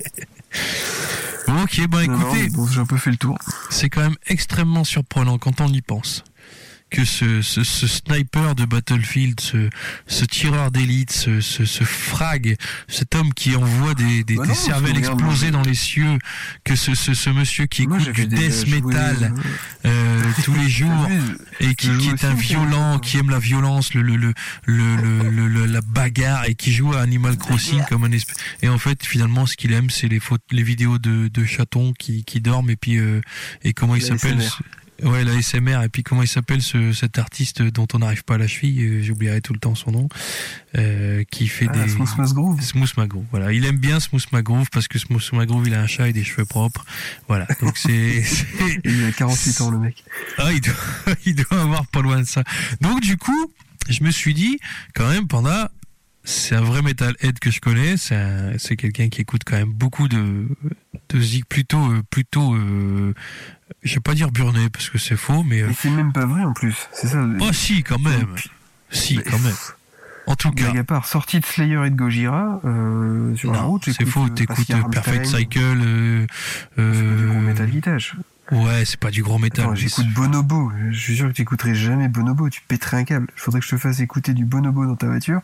Ok, écoutez, j'ai un peu fait le tour. C'est quand même extrêmement surprenant quand on y pense, que ce sniper de Battlefield, ce tireur d'élite, ce frag, cet homme qui envoie des cervelles explosées dans les cieux, que ce monsieur qui écoute du death metal tous les jours et qui est un violent, qui aime la violence, la bagarre, et qui joue à Animal Crossing comme un espèce. Et en fait, finalement, ce qu'il aime, c'est les vidéos de chatons qui dorment, et puis et comment il s'appelle? Ouais, la SMR. Et puis comment il s'appelle cet artiste dont on n'arrive pas à la cheville, j'oublierai tout le temps son nom, qui fait des... Smooth McGroove. Smooth McGroove, voilà. Il aime bien Smooth McGroove parce que Smooth McGroove, il a un chat et des cheveux propres. Voilà. Donc Il a 48 ans, le mec. Ah, il doit avoir pas loin de ça. Donc du coup, je me suis dit, quand même, Panda, c'est un vrai metalhead que je connais. C'est quelqu'un qui écoute quand même beaucoup de zik, plutôt je vais pas dire burné parce que c'est faux, mais c'est même pas vrai en plus, c'est ça. Oh si, quand même. Quand même. En tout cas, à part sortie de Slayer et de Gojira sur la route, c'est faux. T'écoutes Perfect Cycle. C'est du gros metal guitage. Ouais, c'est pas du gros métal. Attends, j'écoute Bonobo. Je suis sûr que t'écouterais jamais Bonobo. Tu pèterais un câble. Il faudrait que je te fasse écouter du Bonobo dans ta voiture.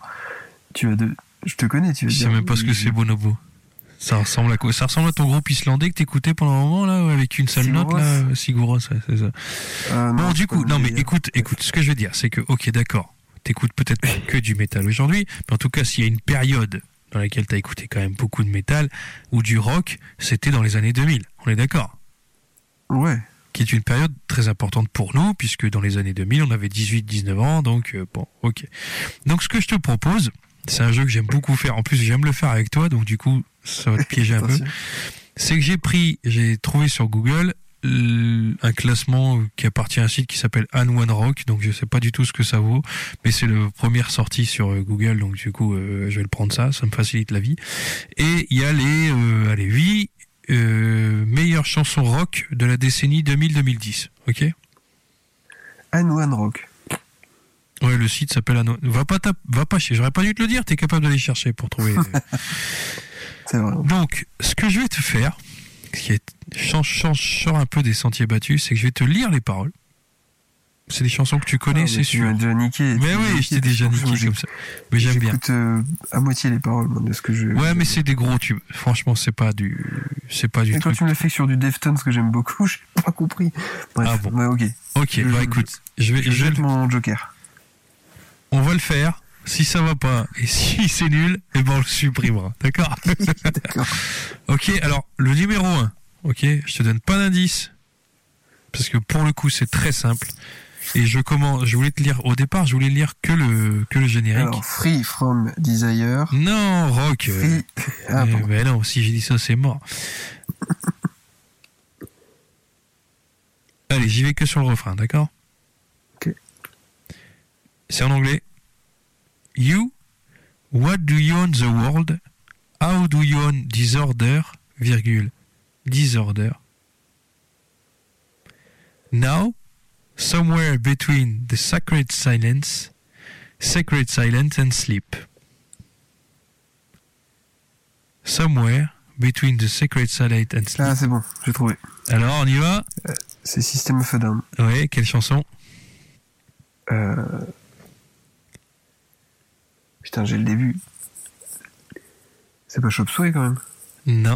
Je te connais, tu vas dire. Je sais même pas ce que c'est Bonobo. Ça ressemble à quoi? Ça ressemble à ton groupe islandais que t'écoutais pendant un moment, là, avec une seule note, là. Sigouros, c'est ça. Bon, du coup, non, mais écoute, ce que je veux dire, c'est que, ok, d'accord, t'écoutes peut-être que du métal aujourd'hui, mais en tout cas, s'il y a une période dans laquelle t'as écouté quand même beaucoup de métal ou du rock, c'était dans les années 2000. On est d'accord? Ouais. Qui est une période très importante pour nous, puisque dans les années 2000, on avait 18-19 ans, donc bon, ok. Donc ce que je te propose, c'est un jeu que j'aime beaucoup faire. En plus, j'aime le faire avec toi, donc du coup, ça va te piéger un peu. C'est que j'ai trouvé sur Google un classement qui appartient à un site qui s'appelle An1 Rock, donc je sais pas du tout ce que ça vaut, mais c'est le première sortie sur Google, donc du coup, je vais le prendre ça me facilite la vie. Et il y a les 8 meilleures chansons rock de la décennie 2000-2010, ok? An1 Rock. Ouais, le site s'appelle An1. Va pas chier, j'aurais pas dû te le dire, t'es capable d'aller chercher pour trouver. C'est vrai. Donc, ce que je vais te faire, ce qui change un peu des sentiers battus, c'est que je vais te lire les paroles. C'est des chansons que tu connais, c'est sûr. Tu m'as déjà niqué. Mais oui, je t'ai déjà niqué comme ça. Mais j'aime bien. J'écoute à moitié les paroles, moi, de ce que je... Ouais, mais c'est des gros tubes. Franchement, c'est pas du Et truc. quand tu me l'as fait sur du Deftones, que j'aime beaucoup, j'ai pas compris. Bref, ah bon. Bah, ok. Ok, écoute, je jette mon joker. On va le faire. Si ça va pas et si c'est nul, eh ben on le supprimera. D'accord? D'accord. Ok, alors le numéro 1. Ok, je te donne pas d'indice. parce que pour le coup c'est très simple. Et je voulais te lire, au départ je voulais lire que le générique. Alors, Free From Desire. Non, rock. Free... Ah, pardon. Mais non, si j'ai dit ça c'est mort. Allez, j'y vais que sur le refrain, d'accord? Ok. C'est en anglais. You, what do you own the world? How do you own disorder, virgule, disorder? Now, somewhere between the sacred silence and sleep. Somewhere between the sacred silence and sleep. Ah, c'est bon, j'ai trouvé. Alors, on y va? C'est System of a Down. Ouais, quelle chanson? Putain, j'ai le début. C'est pas Chop Suey quand même? Non.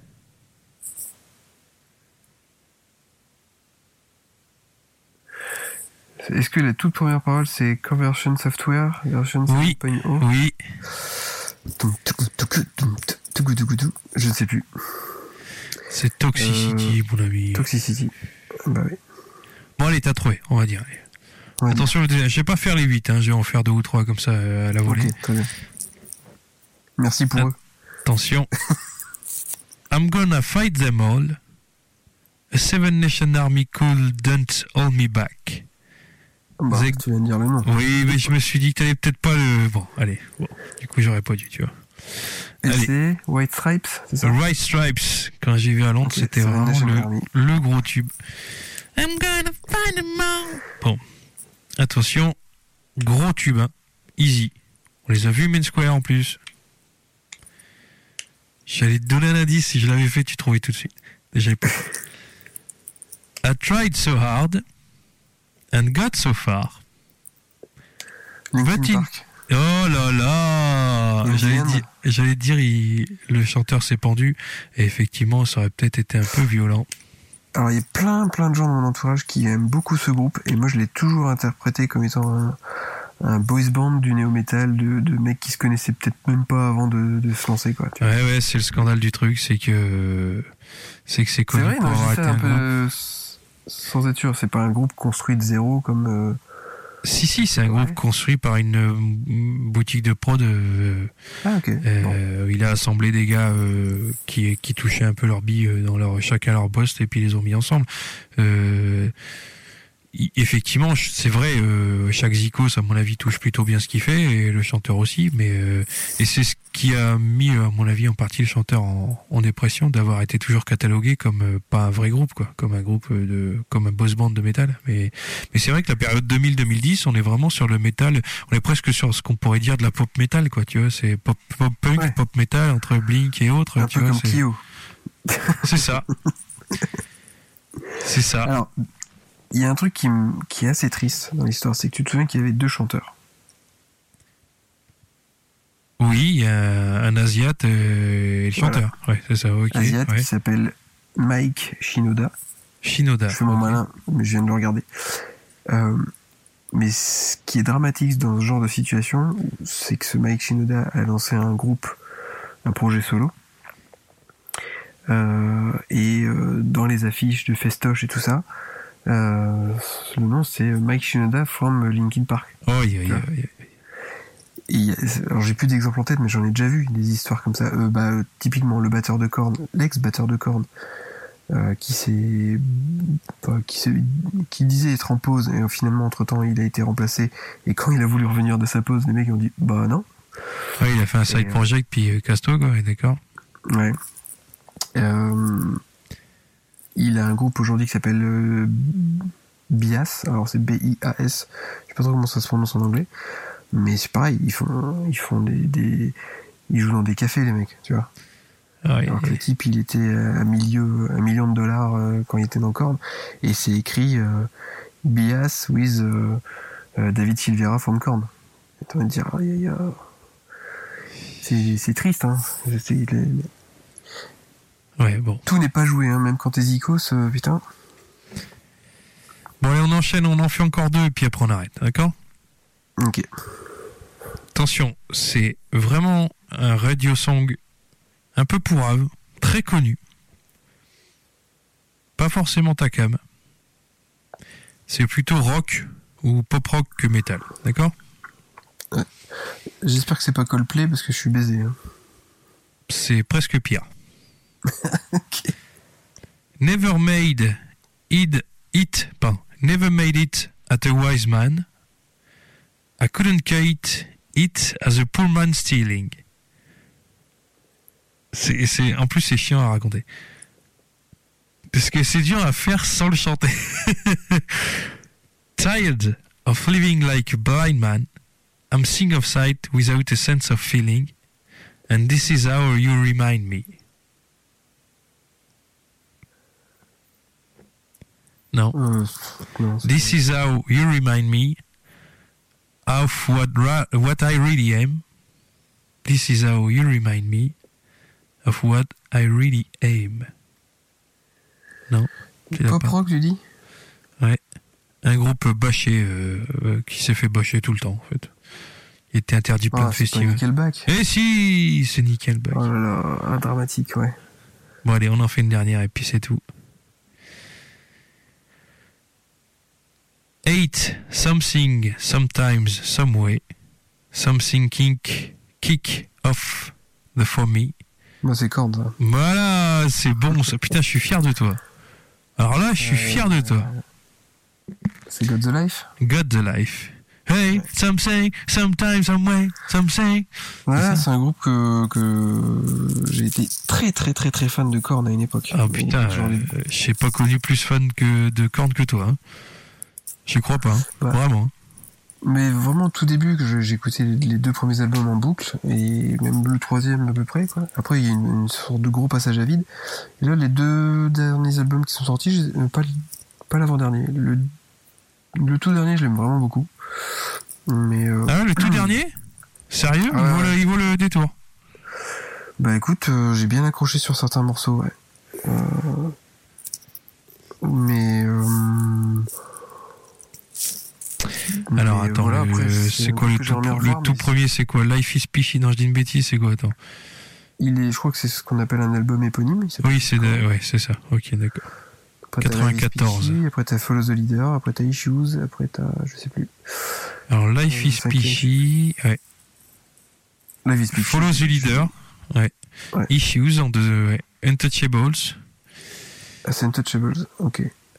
Est-ce que la toute première parole c'est Conversion Software, version 7.0? Oui. Je ne sais plus. C'est Toxicity, mon ami. Toxicity. Bah oui. Bon, allez, t'as trouvé, on va dire. Ouais, attention, je vais pas faire les 8, hein, je vais en faire 2 ou 3 comme ça à la volée. Ok, très bien. Merci pour eux. Attention. I'm gonna fight them all. A 7-nation army couldn't hold me back. Bah, tu viens de dire le nom. Oui, mais je me suis dit que t'allais peut-être pas le... Bon, allez. Bon, du coup, j'aurais pas dû, tu vois. Et c'est White Stripes, c'est ça? White Stripes, quand j'ai vu à Londres, c'était vraiment le gros tube. I'm gonna find them all. Bon, attention, gros tube, hein. Easy. On les a vus, Main Square, en plus. J'allais te donner un indice, si je l'avais fait, tu trouvais tout de suite. Déjà pas. I tried so hard and got so far. Linkin Park. Oh là là! J'allais dire, le chanteur s'est pendu, et effectivement, ça aurait peut-être été un peu violent. Alors, il y a plein de gens dans mon entourage qui aiment beaucoup ce groupe, et moi, je l'ai toujours interprété comme étant un boys band du néo-metal, de mecs qui se connaissaient peut-être même pas avant de se lancer, quoi. Tu vois. Ouais, c'est le scandale du truc, c'est que c'est connu. C'est vrai, pour avoir j'ai été fait un peu sans être sûr, c'est pas un groupe construit de zéro comme... Si, c'est un groupe construit par une boutique de prod. Ah, ok. Bon. Il a assemblé des gars qui touchaient un peu leur bille dans chacun leur poste, et puis ils les ont mis ensemble. Effectivement, c'est vrai, chaque Zikos, à mon avis, touche plutôt bien ce qu'il fait, et le chanteur aussi, mais et c'est ce qui a mis, à mon avis, en partie le chanteur en dépression, d'avoir été toujours catalogué comme pas un vrai groupe, quoi, comme un groupe comme un boss band de métal. Mais c'est vrai que la période 2000-2010, on est vraiment sur le métal, on est presque sur ce qu'on pourrait dire de la pop métal, quoi, tu vois, c'est pop punk, ouais. Pop métal entre Blink et autres, un tu peu vois, comme Kyo. C'est ça. C'est ça. Alors, il y a un truc qui est assez triste dans l'histoire, c'est que tu te souviens qu'il y avait 2 chanteurs. Oui, il y a un Asiate et le chanteur. Voilà. Ouais, c'est ça, ok. Asiate ouais. qui s'appelle Mike Shinoda. Shinoda. Je fais mon malin, mais je viens de le regarder. Mais ce qui est dramatique dans ce genre de situation, c'est que ce Mike Shinoda a lancé un projet solo. Et dans les affiches de festoche et tout ça, le nom c'est Mike Shinoda from Linkin Park. Oh, yeah. Alors j'ai plus d'exemples en tête, mais j'en ai déjà vu des histoires comme ça. Typiquement le batteur de Korn, l'ex-batteur de Korn, qui disait être en pause, et finalement entre temps il a été remplacé, et quand il a voulu revenir de sa pause, les mecs ont dit bah non. Ouais, il a fait un side project puis casse-toi, quoi, d'accord. Ouais. Il a un groupe aujourd'hui qui s'appelle Bias, alors c'est B-I-A-S, je sais pas trop comment ça se prononce en anglais, mais c'est pareil, ils font ils jouent dans des cafés, les mecs, tu vois. Ouais, alors que le type il était à $1 million quand il était dans Korn, et c'est écrit Bias with David Silveira from Korn. Et tu vas te dire c'est triste, hein. Ouais, bon. Tout n'est pas joué, hein, même quand t'es Zikos, putain. Bon, allez, on enchaîne, on en fait encore 2, et puis après on arrête, d'accord? Ok. Attention, c'est vraiment un radio song un peu pourrave, très connu. Pas forcément ta cam. c'est plutôt rock ou pop rock que metal, d'accord? Ouais. J'espère que c'est pas Coldplay parce que je suis baisé. Hein. C'est presque pire. Ok. Never made Never made it at a wise man. I couldn't kite it as a poor man stealing. En plus, c'est chiant à raconter. Parce que c'est dur à faire sans le chanter. Tired of living like a blind man, I'm sick of sight without a sense of feeling, and this is how you remind me. Non. Non, This is how you remind me of what I really am. This is how you remind me of what I really am. Non. Pop rock, tu dis? Ouais. Un groupe bâché qui s'est fait bâcher tout le temps, en fait. Il était interdit plein de festivals. C'est Nickelback. Eh si, c'est Nickelback. Oh là là, dramatique, ouais. Bon allez, on en fait une dernière et puis c'est tout. Hate something, sometimes, some way. Something kick off the for me. Moi, c'est Korn, ça. Voilà, c'est bon ça. Putain, je suis fier de toi. Alors là, je suis fier de toi. C'est God the Life? God the Life. Hey, something, sometimes, some way, something. Voilà, c'est un groupe que j'ai été très très très très fan de Korn à une époque. Ah putain, j'ai pas connu plus fan de Korn que toi. Hein. J'y crois pas, hein. Ouais. Vraiment. Mais vraiment, au tout début, que j'écoutais les 2 premiers albums en boucle, et même le 3e à peu près, quoi. Après, il y a une sorte de gros passage à vide. Et là, les 2 derniers albums qui sont sortis, pas l'avant-dernier. Le tout dernier, je l'aime vraiment beaucoup. Mais ah, le tout dernier? Sérieux? Il vaut le détour. Bah écoute, j'ai bien accroché sur certains morceaux, ouais. Alors attends, voilà, après, c'est quoi le tout premier? C'est quoi? Life is Peachy? Non, je dis une bêtise, c'est quoi? Attends. Je crois que c'est ce qu'on appelle un album éponyme. Oui, c'est ça. Ok, d'accord. Après, 94. Peachy, après t'as Follow the Leader, après t'as Issues, après t'as je sais plus. Alors Life is Peachy, ouais. Life is Peachy. Follow the Leader, ouais. Issues en 2, ouais. Untouchables. Ah, c'est Untouchables, ok.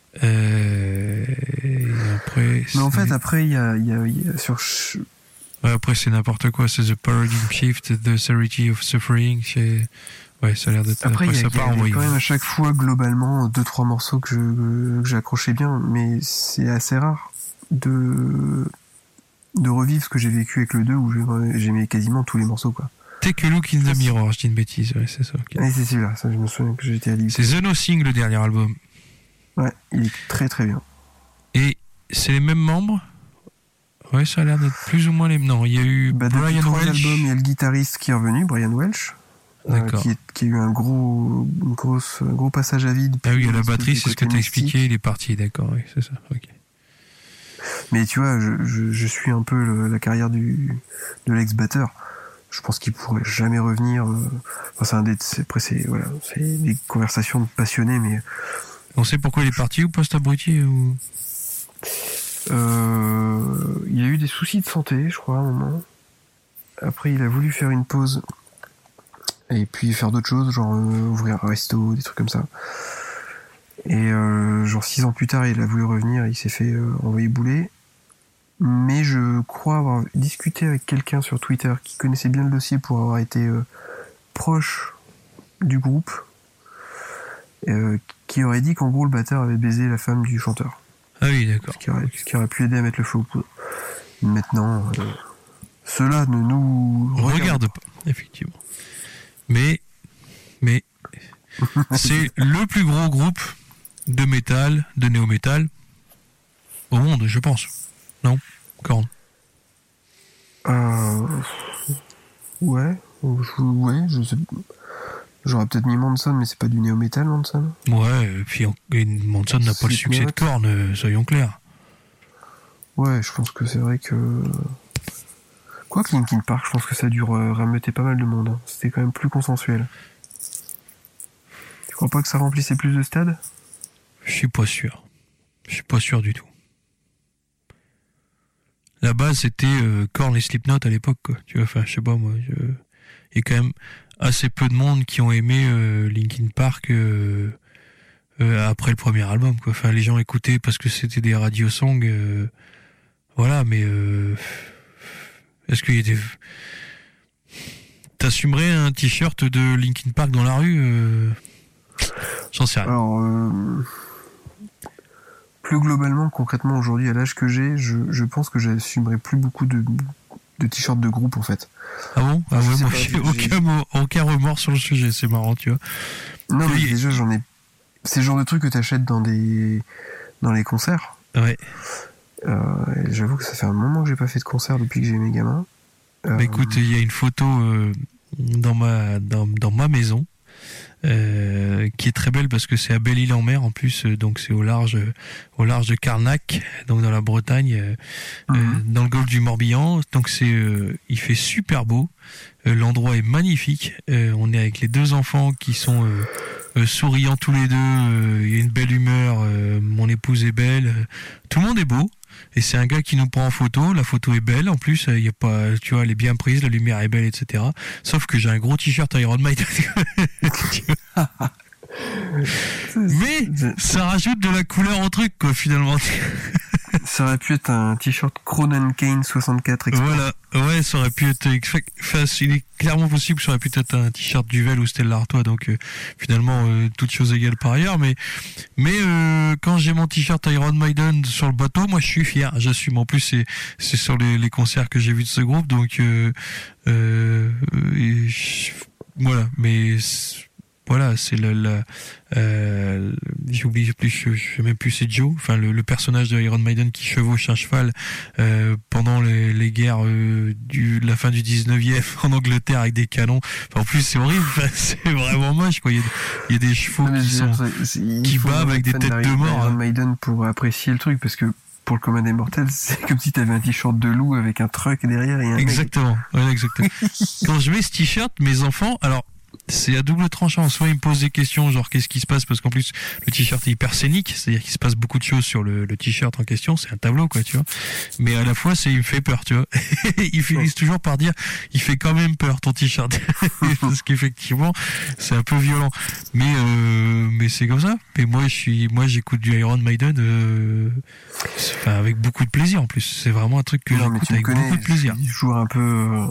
Et après. Mais en fait, après il y a sur. Ouais, après c'est n'importe quoi, c'est The Paradigm Shift, The Severity of Suffering, ouais, ça a l'air d'être. Après, il y a quand même à chaque fois, globalement, 2-3 morceaux que j'ai accroché bien, mais c'est assez rare de revivre ce que j'ai vécu avec le 2 où j'aimais quasiment tous les morceaux, quoi. Take a Look in the Mirror, je dis une bêtise, ouais, c'est ça. Okay. Ouais, c'est celui-là, ça, je me souviens que j'étais à l'île. C'est The Nothing, le dernier album. Ouais, il est très très bien. Et c'est les mêmes membres? Ouais, ça a l'air d'être plus ou moins les mêmes. Non, il y a eu Brian Welch. Album, il y a le guitariste qui est revenu, Brian Welch. Qui a eu un gros passage à vide. Ah oui, à la batterie, c'est ce que tu as expliqué, il est parti, d'accord, oui, c'est ça, ok. Mais tu vois, je suis un peu la carrière de l'ex-batteur. Je pense qu'il pourrait jamais revenir. Enfin, c'est des conversations de passionnés, mais. On sait pourquoi il est parti ou post-abruti ou... Il y a eu des soucis de santé, je crois, à un moment. Après, il a voulu faire une pause. Et puis faire d'autres choses, genre ouvrir un resto, des trucs comme ça. Et genre 6 ans plus tard, il a voulu revenir, il s'est fait envoyer bouler. Mais je crois avoir discuté avec quelqu'un sur Twitter qui connaissait bien le dossier pour avoir été proche du groupe, qui aurait dit qu'en gros le batteur avait baisé la femme du chanteur. Ah oui, d'accord. Ce qui aurait pu aider à mettre le feu aux poudres. Maintenant, cela ne nous regarde pas, effectivement. Mais c'est le plus gros groupe de métal, de néo-métal au monde, je pense. Non, Korn. Ouais, je sais. J'aurais peut-être mis Manson, mais c'est pas du néo-métal, Manson. Ouais, et puis Manson n'a pas le succès de Korn, soyons clairs. Ouais, je pense que c'est vrai que. Quoi que Linkin Park, je pense que ça a dû rameuter pas mal de monde. Hein. C'était quand même plus consensuel. Tu crois pas que ça remplissait plus de stades? Je suis pas sûr. Je suis pas sûr du tout. la base c'était Korn et Slipknot à l'époque, quoi. Tu vois, enfin, je sais pas moi. Il y a quand même assez peu de monde qui ont aimé Linkin Park après le premier album, quoi. Enfin, les gens écoutaient parce que c'était des radio songs, voilà. Mais est-ce qu'il y a des... T'assumerais un t-shirt de Linkin Park dans la rue J'en sais rien. Alors, plus globalement, concrètement, aujourd'hui, à l'âge que j'ai, je pense que j'assumerais plus beaucoup de t-shirts de groupe, en fait. Ah bon? Ah ouais, moi j'ai aucun remords sur le sujet, c'est marrant, tu vois. Non, mais déjà, c'est le genre de truc que t'achètes dans les concerts. Ouais. Et j'avoue que ça fait un moment que j'ai pas fait de concert depuis que j'ai mes gamins. Bah écoute, il y a une photo dans ma maison qui est très belle parce que c'est à Belle-Île-en-Mer en plus, donc c'est au large de Carnac, donc dans la Bretagne, dans le golfe du Morbihan. Donc il fait super beau, l'endroit est magnifique. On est avec les deux enfants qui sont souriants tous les deux. Il y a une belle humeur, mon épouse est belle, tout le monde est beau. Et c'est un gars qui nous prend en photo, la photo est belle, en plus, il y a pas, tu vois, elle est bien prise, la lumière est belle, etc. Sauf que j'ai un gros t-shirt Iron Maiden. Mais ça rajoute de la couleur au truc, quoi, finalement. Ça aurait pu être un t-shirt Cronen Kane 64 Export. Voilà, ouais, ça aurait pu être... Enfin, il est clairement possible, ça aurait pu être un t-shirt Duvel ou Stella Artois, donc finalement, toutes choses égales par ailleurs, mais quand j'ai mon t-shirt Iron Maiden sur le bateau, moi je suis fier, j'assume. En plus, c'est sur les concerts que j'ai vus de ce groupe, donc voilà, mais... Voilà, c'est j'ai oublié plus, je sais même plus, c'est Joe, enfin le personnage de Iron Maiden qui chevauche un cheval pendant les guerres de la fin du 19e en Angleterre avec des canons. Enfin, en plus c'est horrible, c'est vraiment moche, quoi. Il y a des chevaux qui bavent avec des têtes de mort. Iron Maiden pour apprécier le truc, parce que pour le commun des mortels, c'est comme si t'avais un t-shirt de loup avec un truck derrière et un exactement, ouais, exactement. Quand je mets ce t-shirt, mes enfants, alors c'est à double tranchant. Soit ils me posent des questions, genre qu'est-ce qui se passe, parce qu'en plus le t-shirt est hyper scénique, c'est-à-dire qu'il se passe beaucoup de choses sur le t-shirt en question, c'est un tableau, quoi, tu vois. Mais à la fois, il me fait peur, tu vois. Ils finissent toujours par dire, il fait quand même peur ton t-shirt, parce qu'effectivement, c'est un peu violent. Mais c'est comme ça. Mais moi j'écoute du Iron Maiden, enfin avec beaucoup de plaisir en plus. C'est vraiment un truc que j'écoute avec beaucoup de plaisir. Je joue un peu.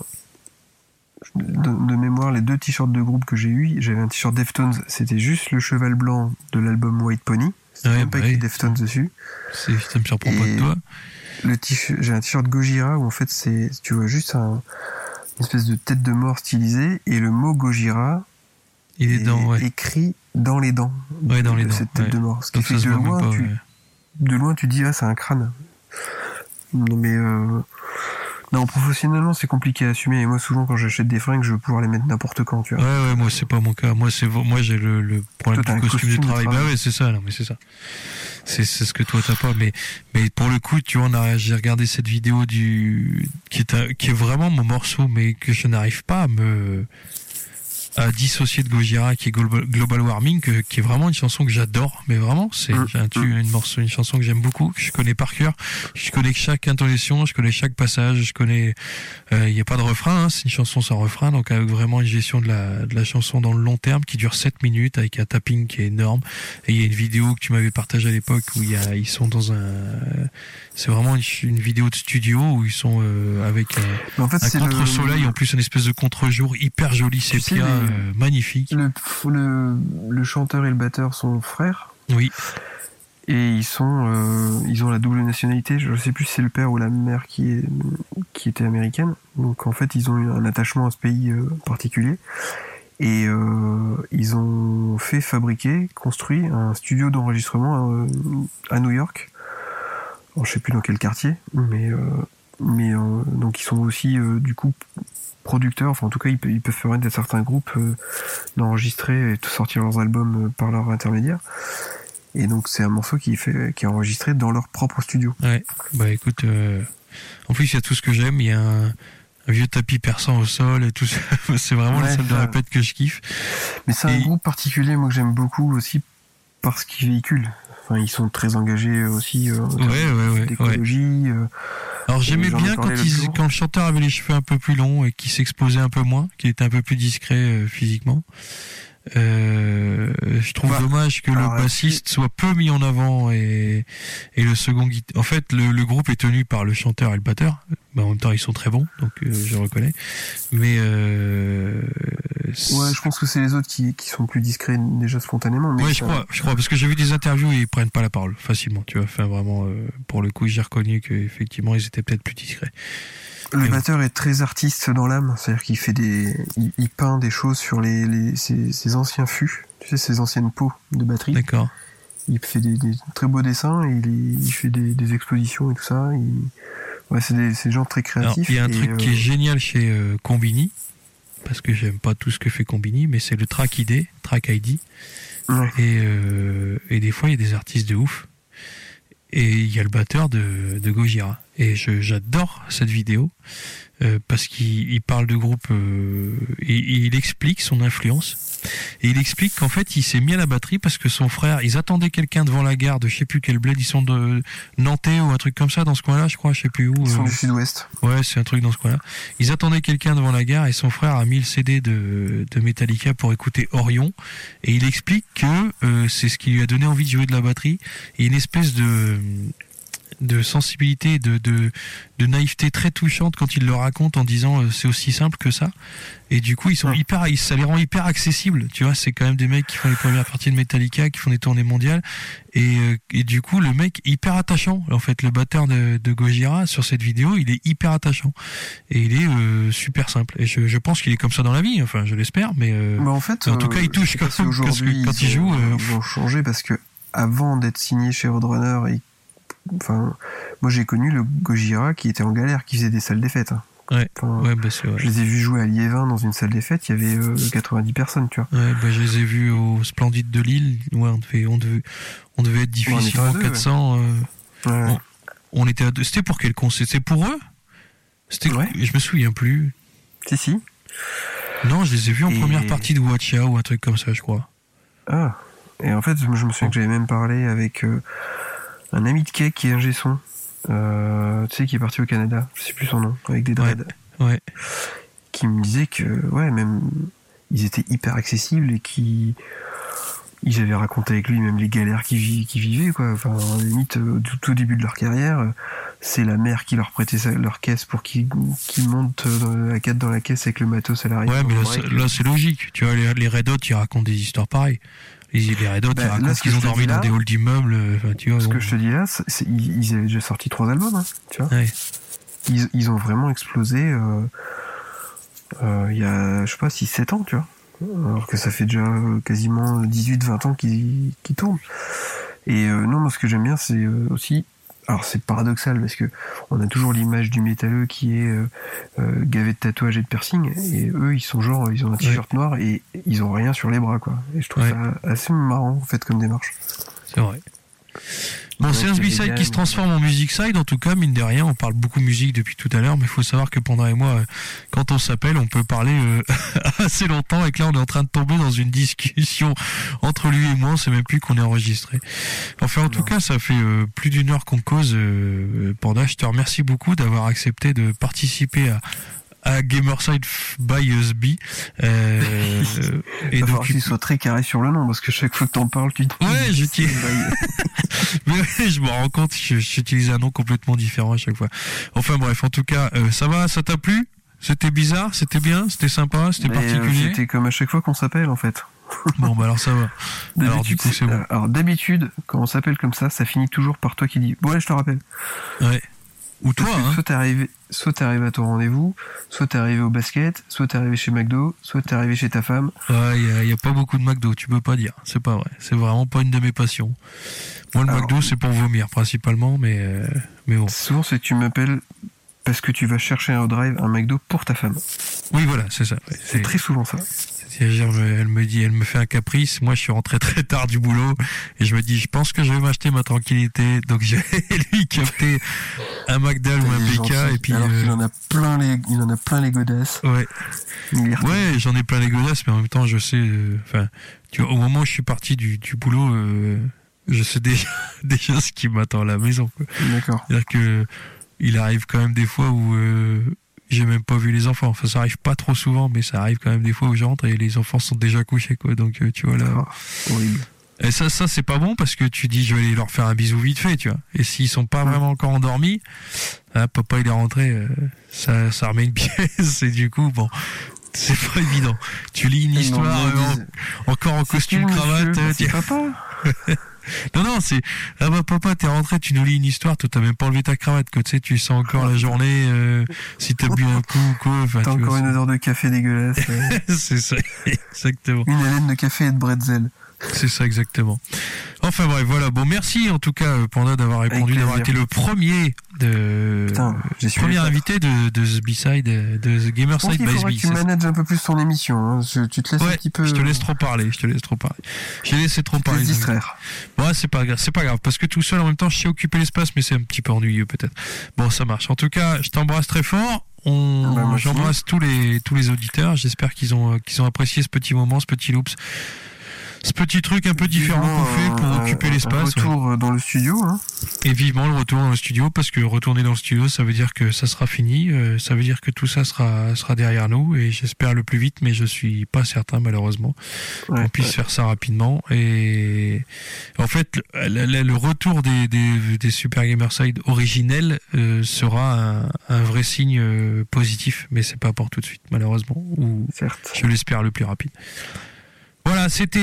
De mémoire, les deux t-shirts de groupe que j'ai eu, j'avais un t-shirt Deftones, c'était juste le cheval blanc de l'album White Pony, c'était même pas écrit Deftones dessus. Ça me surprend pas de toi. J'ai un t-shirt Gojira où en fait tu vois juste une espèce de tête de mort stylisée et le mot Gojira il est écrit dans les dents de cette tête de mort. Ce qui fait que de loin tu dis c'est un crâne. Mais non, professionnellement, c'est compliqué à assumer. Et moi, souvent, quand j'achète des fringues, je veux pouvoir les mettre n'importe quand, tu vois. Ouais, moi, c'est pas mon cas. Moi, j'ai le problème du costume de travail. Bah ouais, c'est ça, non, mais c'est ça. C'est ce que toi, t'as pas. Mais pour le coup, tu vois, j'ai regardé cette vidéo qui est vraiment mon morceau, mais que je n'arrive pas à dissocier de Gojira, qui est Global Warming, qui est vraiment une chanson que j'adore, mais vraiment c'est une chanson que j'aime beaucoup, que je connais par cœur, je connais chaque intonation, je connais chaque passage, je connais il y a pas de refrain, hein, c'est une chanson sans refrain, donc avec vraiment une gestion de la chanson dans le long terme qui dure 7 minutes avec un tapping qui est énorme. Et il y a une vidéo que tu m'avais partagée à l'époque où ils sont dans c'est vraiment une vidéo de studio où ils sont avec un contre-soleil, en plus une espèce de contre-jour hyper joli, sépia, magnifique. Le chanteur et le batteur sont frères. Oui. Et ils ont la double nationalité. Je sais plus si c'est le père ou la mère qui était américaine. Donc en fait, ils ont eu un attachement à ce pays particulier. Et ils ont construit un studio d'enregistrement à New York. Alors, je sais plus dans quel quartier, mais donc ils sont aussi du coup producteurs. Enfin, en tout cas, ils peuvent permettre à certains groupes d'enregistrer et de sortir leurs albums par leur intermédiaire. Et donc c'est un morceau qui est enregistré dans leur propre studio. Ouais. Bah écoute, en plus il y a tout ce que j'aime. Il y a un vieux tapis perçant au sol et tout ça. C'est vraiment la salle de répète que je kiffe. Mais c'est un groupe particulier, moi, que j'aime beaucoup aussi parce qu'ils véhiculent. Enfin, ils sont très engagés aussi en termes d'écologie. Alors j'aimais bien quand le chanteur avait les cheveux un peu plus longs et qu'il s'exposait un peu moins, qu'il était un peu plus discret physiquement. Je trouve dommage que le bassiste soit peu mis en avant et le second guitare. En fait, le groupe est tenu par le chanteur et le batteur. En même temps, ils sont très bons, donc je reconnais. Mais je pense que c'est les autres qui sont plus discrets déjà spontanément. Mais ouais, je crois, parce que j'ai vu des interviews et ils prennent pas la parole facilement. Tu vois, enfin vraiment, pour le coup, j'ai reconnu qu'effectivement, ils étaient peut-être plus discrets. Le batteur est très artiste dans l'âme, c'est-à-dire qu'il fait il peint des choses sur ses anciens fûts, tu sais, ses anciennes peaux de batterie. D'accord. Il fait des très beaux dessins, et il fait des expositions et tout ça. C'est des gens très créatifs. Alors, il y a un truc qui est génial chez Combini, parce que j'aime pas tout ce que fait Combini, mais c'est le Track ID. Ouais. Et des fois, il y a des artistes de ouf. Et il y a le batteur de Gojira. Et j'adore cette vidéo parce qu'il parle de groupe et il explique son influence. Et il explique qu'en fait, il s'est mis à la batterie parce que son frère, ils attendaient quelqu'un devant la gare de je sais plus quel bled, ils sont de Nantais ou un truc comme ça dans ce coin-là, je crois, je sais plus où. Ils sont du sud-ouest. Ouais, c'est un truc dans ce coin-là. Ils attendaient quelqu'un devant la gare et son frère a mis le CD de Metallica pour écouter Orion. Et il explique que c'est ce qui lui a donné envie de jouer de la batterie. Et une espèce de sensibilité, de naïveté très touchante quand il le raconte en disant c'est aussi simple que ça. Et du coup, ça les rend hyper accessibles. Tu vois, c'est quand même des mecs qui font les premières parties de Metallica, qui font des tournées mondiales. Et du coup, le mec hyper attachant. En fait, le batteur de Gojira sur cette vidéo, il est hyper attachant. Et il est super simple. Et je pense qu'il est comme ça dans la vie. Enfin, je l'espère. Mais en fait, en tout cas, il touche quand il joue. Ils ont changé parce que avant d'être signé chez Roadrunner, moi j'ai connu le Gojira qui était en galère, qui faisait des salles des fêtes. Ouais, c'est vrai. Je les ai vus jouer à Liévin dans une salle des fêtes, il y avait 90 personnes, tu vois. Ouais, je les ai vus au Splendide de Lille. Ouais, on devait être difficilement 400. Ouais. On était à 2. C'était pour quel concert? C'était pour eux? Je me souviens plus. Si. Non, je les ai vus en première partie de Watcha ou un truc comme ça, je crois. Ah. Et en fait, je me souviens que j'avais même parlé avec un ami de Cake qui est ingé son. Tu sais, qui est parti au Canada, je sais plus son nom, avec des dreads. Ouais. Qui me disait que, même, ils étaient hyper accessibles et ils avaient raconté avec lui même les galères qu'ils vivaient, quoi. Enfin, limite, tout au début de leur carrière, c'est la mère qui leur prêtait leur caisse pour qu'ils montent à 4 dans la caisse avec le matos à l'arrière. Ouais, mais là, c'est logique. Tu vois, les Red Hot, ils racontent des histoires pareires. Les Red Hot, ils racontent qu'ils ont dormi dans des halls d'immeubles. Tu vois, ce que je te dis là, ils avaient déjà sorti 3 albums, hein, tu vois. Ouais. Ils ont vraiment explosé il y a, je sais pas, 6-7 ans, tu vois. Alors que ça fait déjà quasiment 18-20 ans qu'ils tournent. Et non, moi ce que j'aime bien, c'est aussi... Alors c'est paradoxal parce que on a toujours l'image du métalleux qui est gavé de tatouages et de piercings, et eux ils ont un t-shirt noir et ils ont rien sur les bras, quoi. Et je trouve ça assez marrant en fait comme démarche. C'est vrai. Bon, c'est un B-side qui se transforme en music side, en tout cas, mine de rien, on parle beaucoup musique depuis tout à l'heure, mais il faut savoir que Pandore et moi, quand on s'appelle, on peut parler assez longtemps, et que là, on est en train de tomber dans une discussion entre lui et moi, on sait même plus qu'on est enregistré. Enfin, en tout cas, ça fait plus d'une heure qu'on cause, Panda, je te remercie beaucoup d'avoir accepté de participer à Gamerside by USB. Et donc, qu'il soit très carré sur le nom, parce que chaque fois que t'en parles, tu dis... Ouais, mais je me rends compte, j'utilise un nom complètement différent à chaque fois. Enfin bref, en tout cas, ça va, ça t'a plu? C'était bizarre, c'était bien, c'était sympa, c'était particulier. C'était comme à chaque fois qu'on s'appelle, en fait. Bon, alors ça va. Alors du coup, c'est bon. Alors d'habitude, quand on s'appelle comme ça finit toujours par toi qui dis « Bon, allez, je te rappelle. » Ouais. Ou toi, hein. Soit t'es arrivé à ton rendez-vous, soit t'es arrivé au basket, soit t'es arrivé chez McDo, soit t'es arrivé chez ta femme. Ouais, y a pas beaucoup de McDo, tu peux pas dire. C'est pas vrai. C'est vraiment pas une de mes passions. Moi, le McDo, c'est pour vomir, principalement, mais bon. Souvent, c'est que tu m'appelles parce que tu vas chercher un drive, un McDo pour ta femme. Oui, voilà, c'est ça. Ouais, c'est très souvent ça. Elle me fait un caprice. Moi, je suis rentré très tard du boulot et je me dis, je pense que je vais m'acheter ma tranquillité. Donc, j'ai lui capté un McDo ou un BK et puis. Alors qu'il en a plein les godasses. Ouais. Ouais, j'en ai plein les godasses, mais en même temps, je sais. Enfin, tu vois, au moment où je suis parti du boulot, je sais déjà ce qui m'attend à la maison, quoi. D'accord. C'est-à-dire que il arrive quand même des fois où j'ai même pas vu les enfants. Enfin, ça arrive pas trop souvent, mais ça arrive quand même des fois où j'entre et les enfants sont déjà couchés, quoi. Donc, tu vois, là. Horrible. Et ça, c'est pas bon parce que tu dis, je vais aller leur faire un bisou vite fait, tu vois. Et s'ils sont pas vraiment encore endormis, papa, il est rentré, ça remet une pièce et du coup, bon. C'est pas évident. Tu lis une histoire encore en costume cravate. C'est papa. Non, c'est papa, t'es rentré, tu nous lis une histoire, toi t'as même pas enlevé ta cravate, quoi. Tu sais, tu sens encore la journée, si t'as bu un coup ou quoi. Enfin, t'as encore une odeur de café dégueulasse. C'est ça, exactement. Une haleine de café et de bretzel. C'est ça, exactement. Enfin bref, voilà. Bon, merci en tout cas, Panda, d'avoir répondu, d'avoir été le premier premier invité de The B-Side, de The Gamerside by SB. Tu manages un peu plus ton émission. Hein. Tu te laisses un petit peu. Je te laisse trop parler. J'ai laissé trop parler. Tu te laisses distraire. Ouais, c'est pas grave. Parce que tout seul, en même temps, je sais occuper l'espace, mais c'est un petit peu ennuyeux peut-être. Bon, ça marche. En tout cas, je t'embrasse très fort. J'embrasse tous les auditeurs. J'espère qu'ils ont apprécié ce petit moment, ce petit loops. Ce petit truc un peu différent qu'on fait pour occuper l'espace. Retour dans le studio. Hein. Et vivement le retour dans le studio, parce que retourner dans le studio, ça veut dire que ça sera fini, ça veut dire que tout ça sera derrière nous, et j'espère le plus vite, mais je suis pas certain malheureusement qu'on puisse faire ça rapidement. Et en fait, le retour des Super Gamerside originels sera un vrai signe positif, mais c'est pas pour tout de suite malheureusement, ou je l'espère le plus rapide. Voilà, c'était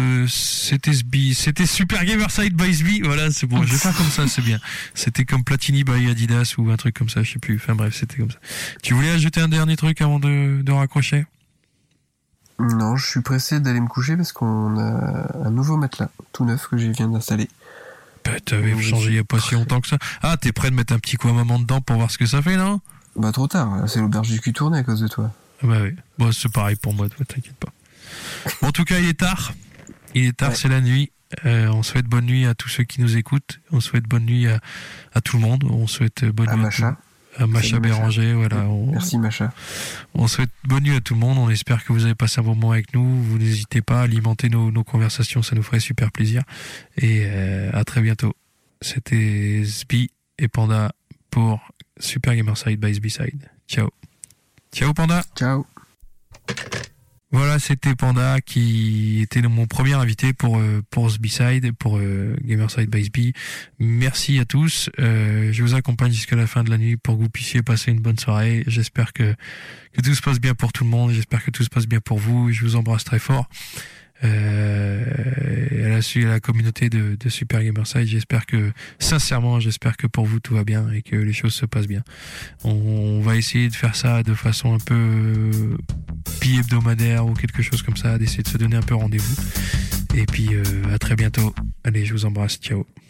Super Gamerside by SB. Voilà, c'est bon, je vais faire comme ça, c'est bien. C'était comme Platini by Adidas ou un truc comme ça, je sais plus. Enfin bref, c'était comme ça. Tu voulais ajouter un dernier truc avant de raccrocher ? Non, je suis pressé d'aller me coucher parce qu'on a un nouveau matelas tout neuf que je viens d'installer. T'avais changé il y a pas si longtemps que ça. Ah, t'es prêt de mettre un petit coup à maman dedans pour voir ce que ça fait, non ? Bah trop tard, c'est l'auberge du cul tourné à cause de toi. Bah oui, bon, c'est pareil pour moi, toi, t'inquiète pas. Bon, en tout cas, il est tard, c'est la nuit. On souhaite bonne nuit à tous ceux qui nous écoutent. On souhaite bonne nuit à tout le monde. On souhaite bonne nuit à Macha Béranger. Voilà. Merci Macha. On souhaite bonne nuit à tout le monde. On espère que vous avez passé un bon moment avec nous. Vous n'hésitez pas à alimenter nos conversations, ça nous ferait super plaisir. Et à très bientôt. C'était SB et Panda pour Super Gamerside by SB-Side. Ciao. Ciao Panda. Ciao. Voilà, c'était Panda qui était mon premier invité pour ce B-Side, pour Gamerside by SB. Merci à tous. Je vous accompagne jusqu'à la fin de la nuit pour que vous puissiez passer une bonne soirée. J'espère que tout se passe bien pour tout le monde. J'espère que tout se passe bien pour vous. Je vous embrasse très fort. À la communauté de Super Gamerside, j'espère que pour vous tout va bien et que les choses se passent bien. On va essayer de faire ça de façon un peu bi-hebdomadaire ou quelque chose comme ça, d'essayer de se donner un peu rendez-vous. Et puis à très bientôt. Allez, je vous embrasse, ciao.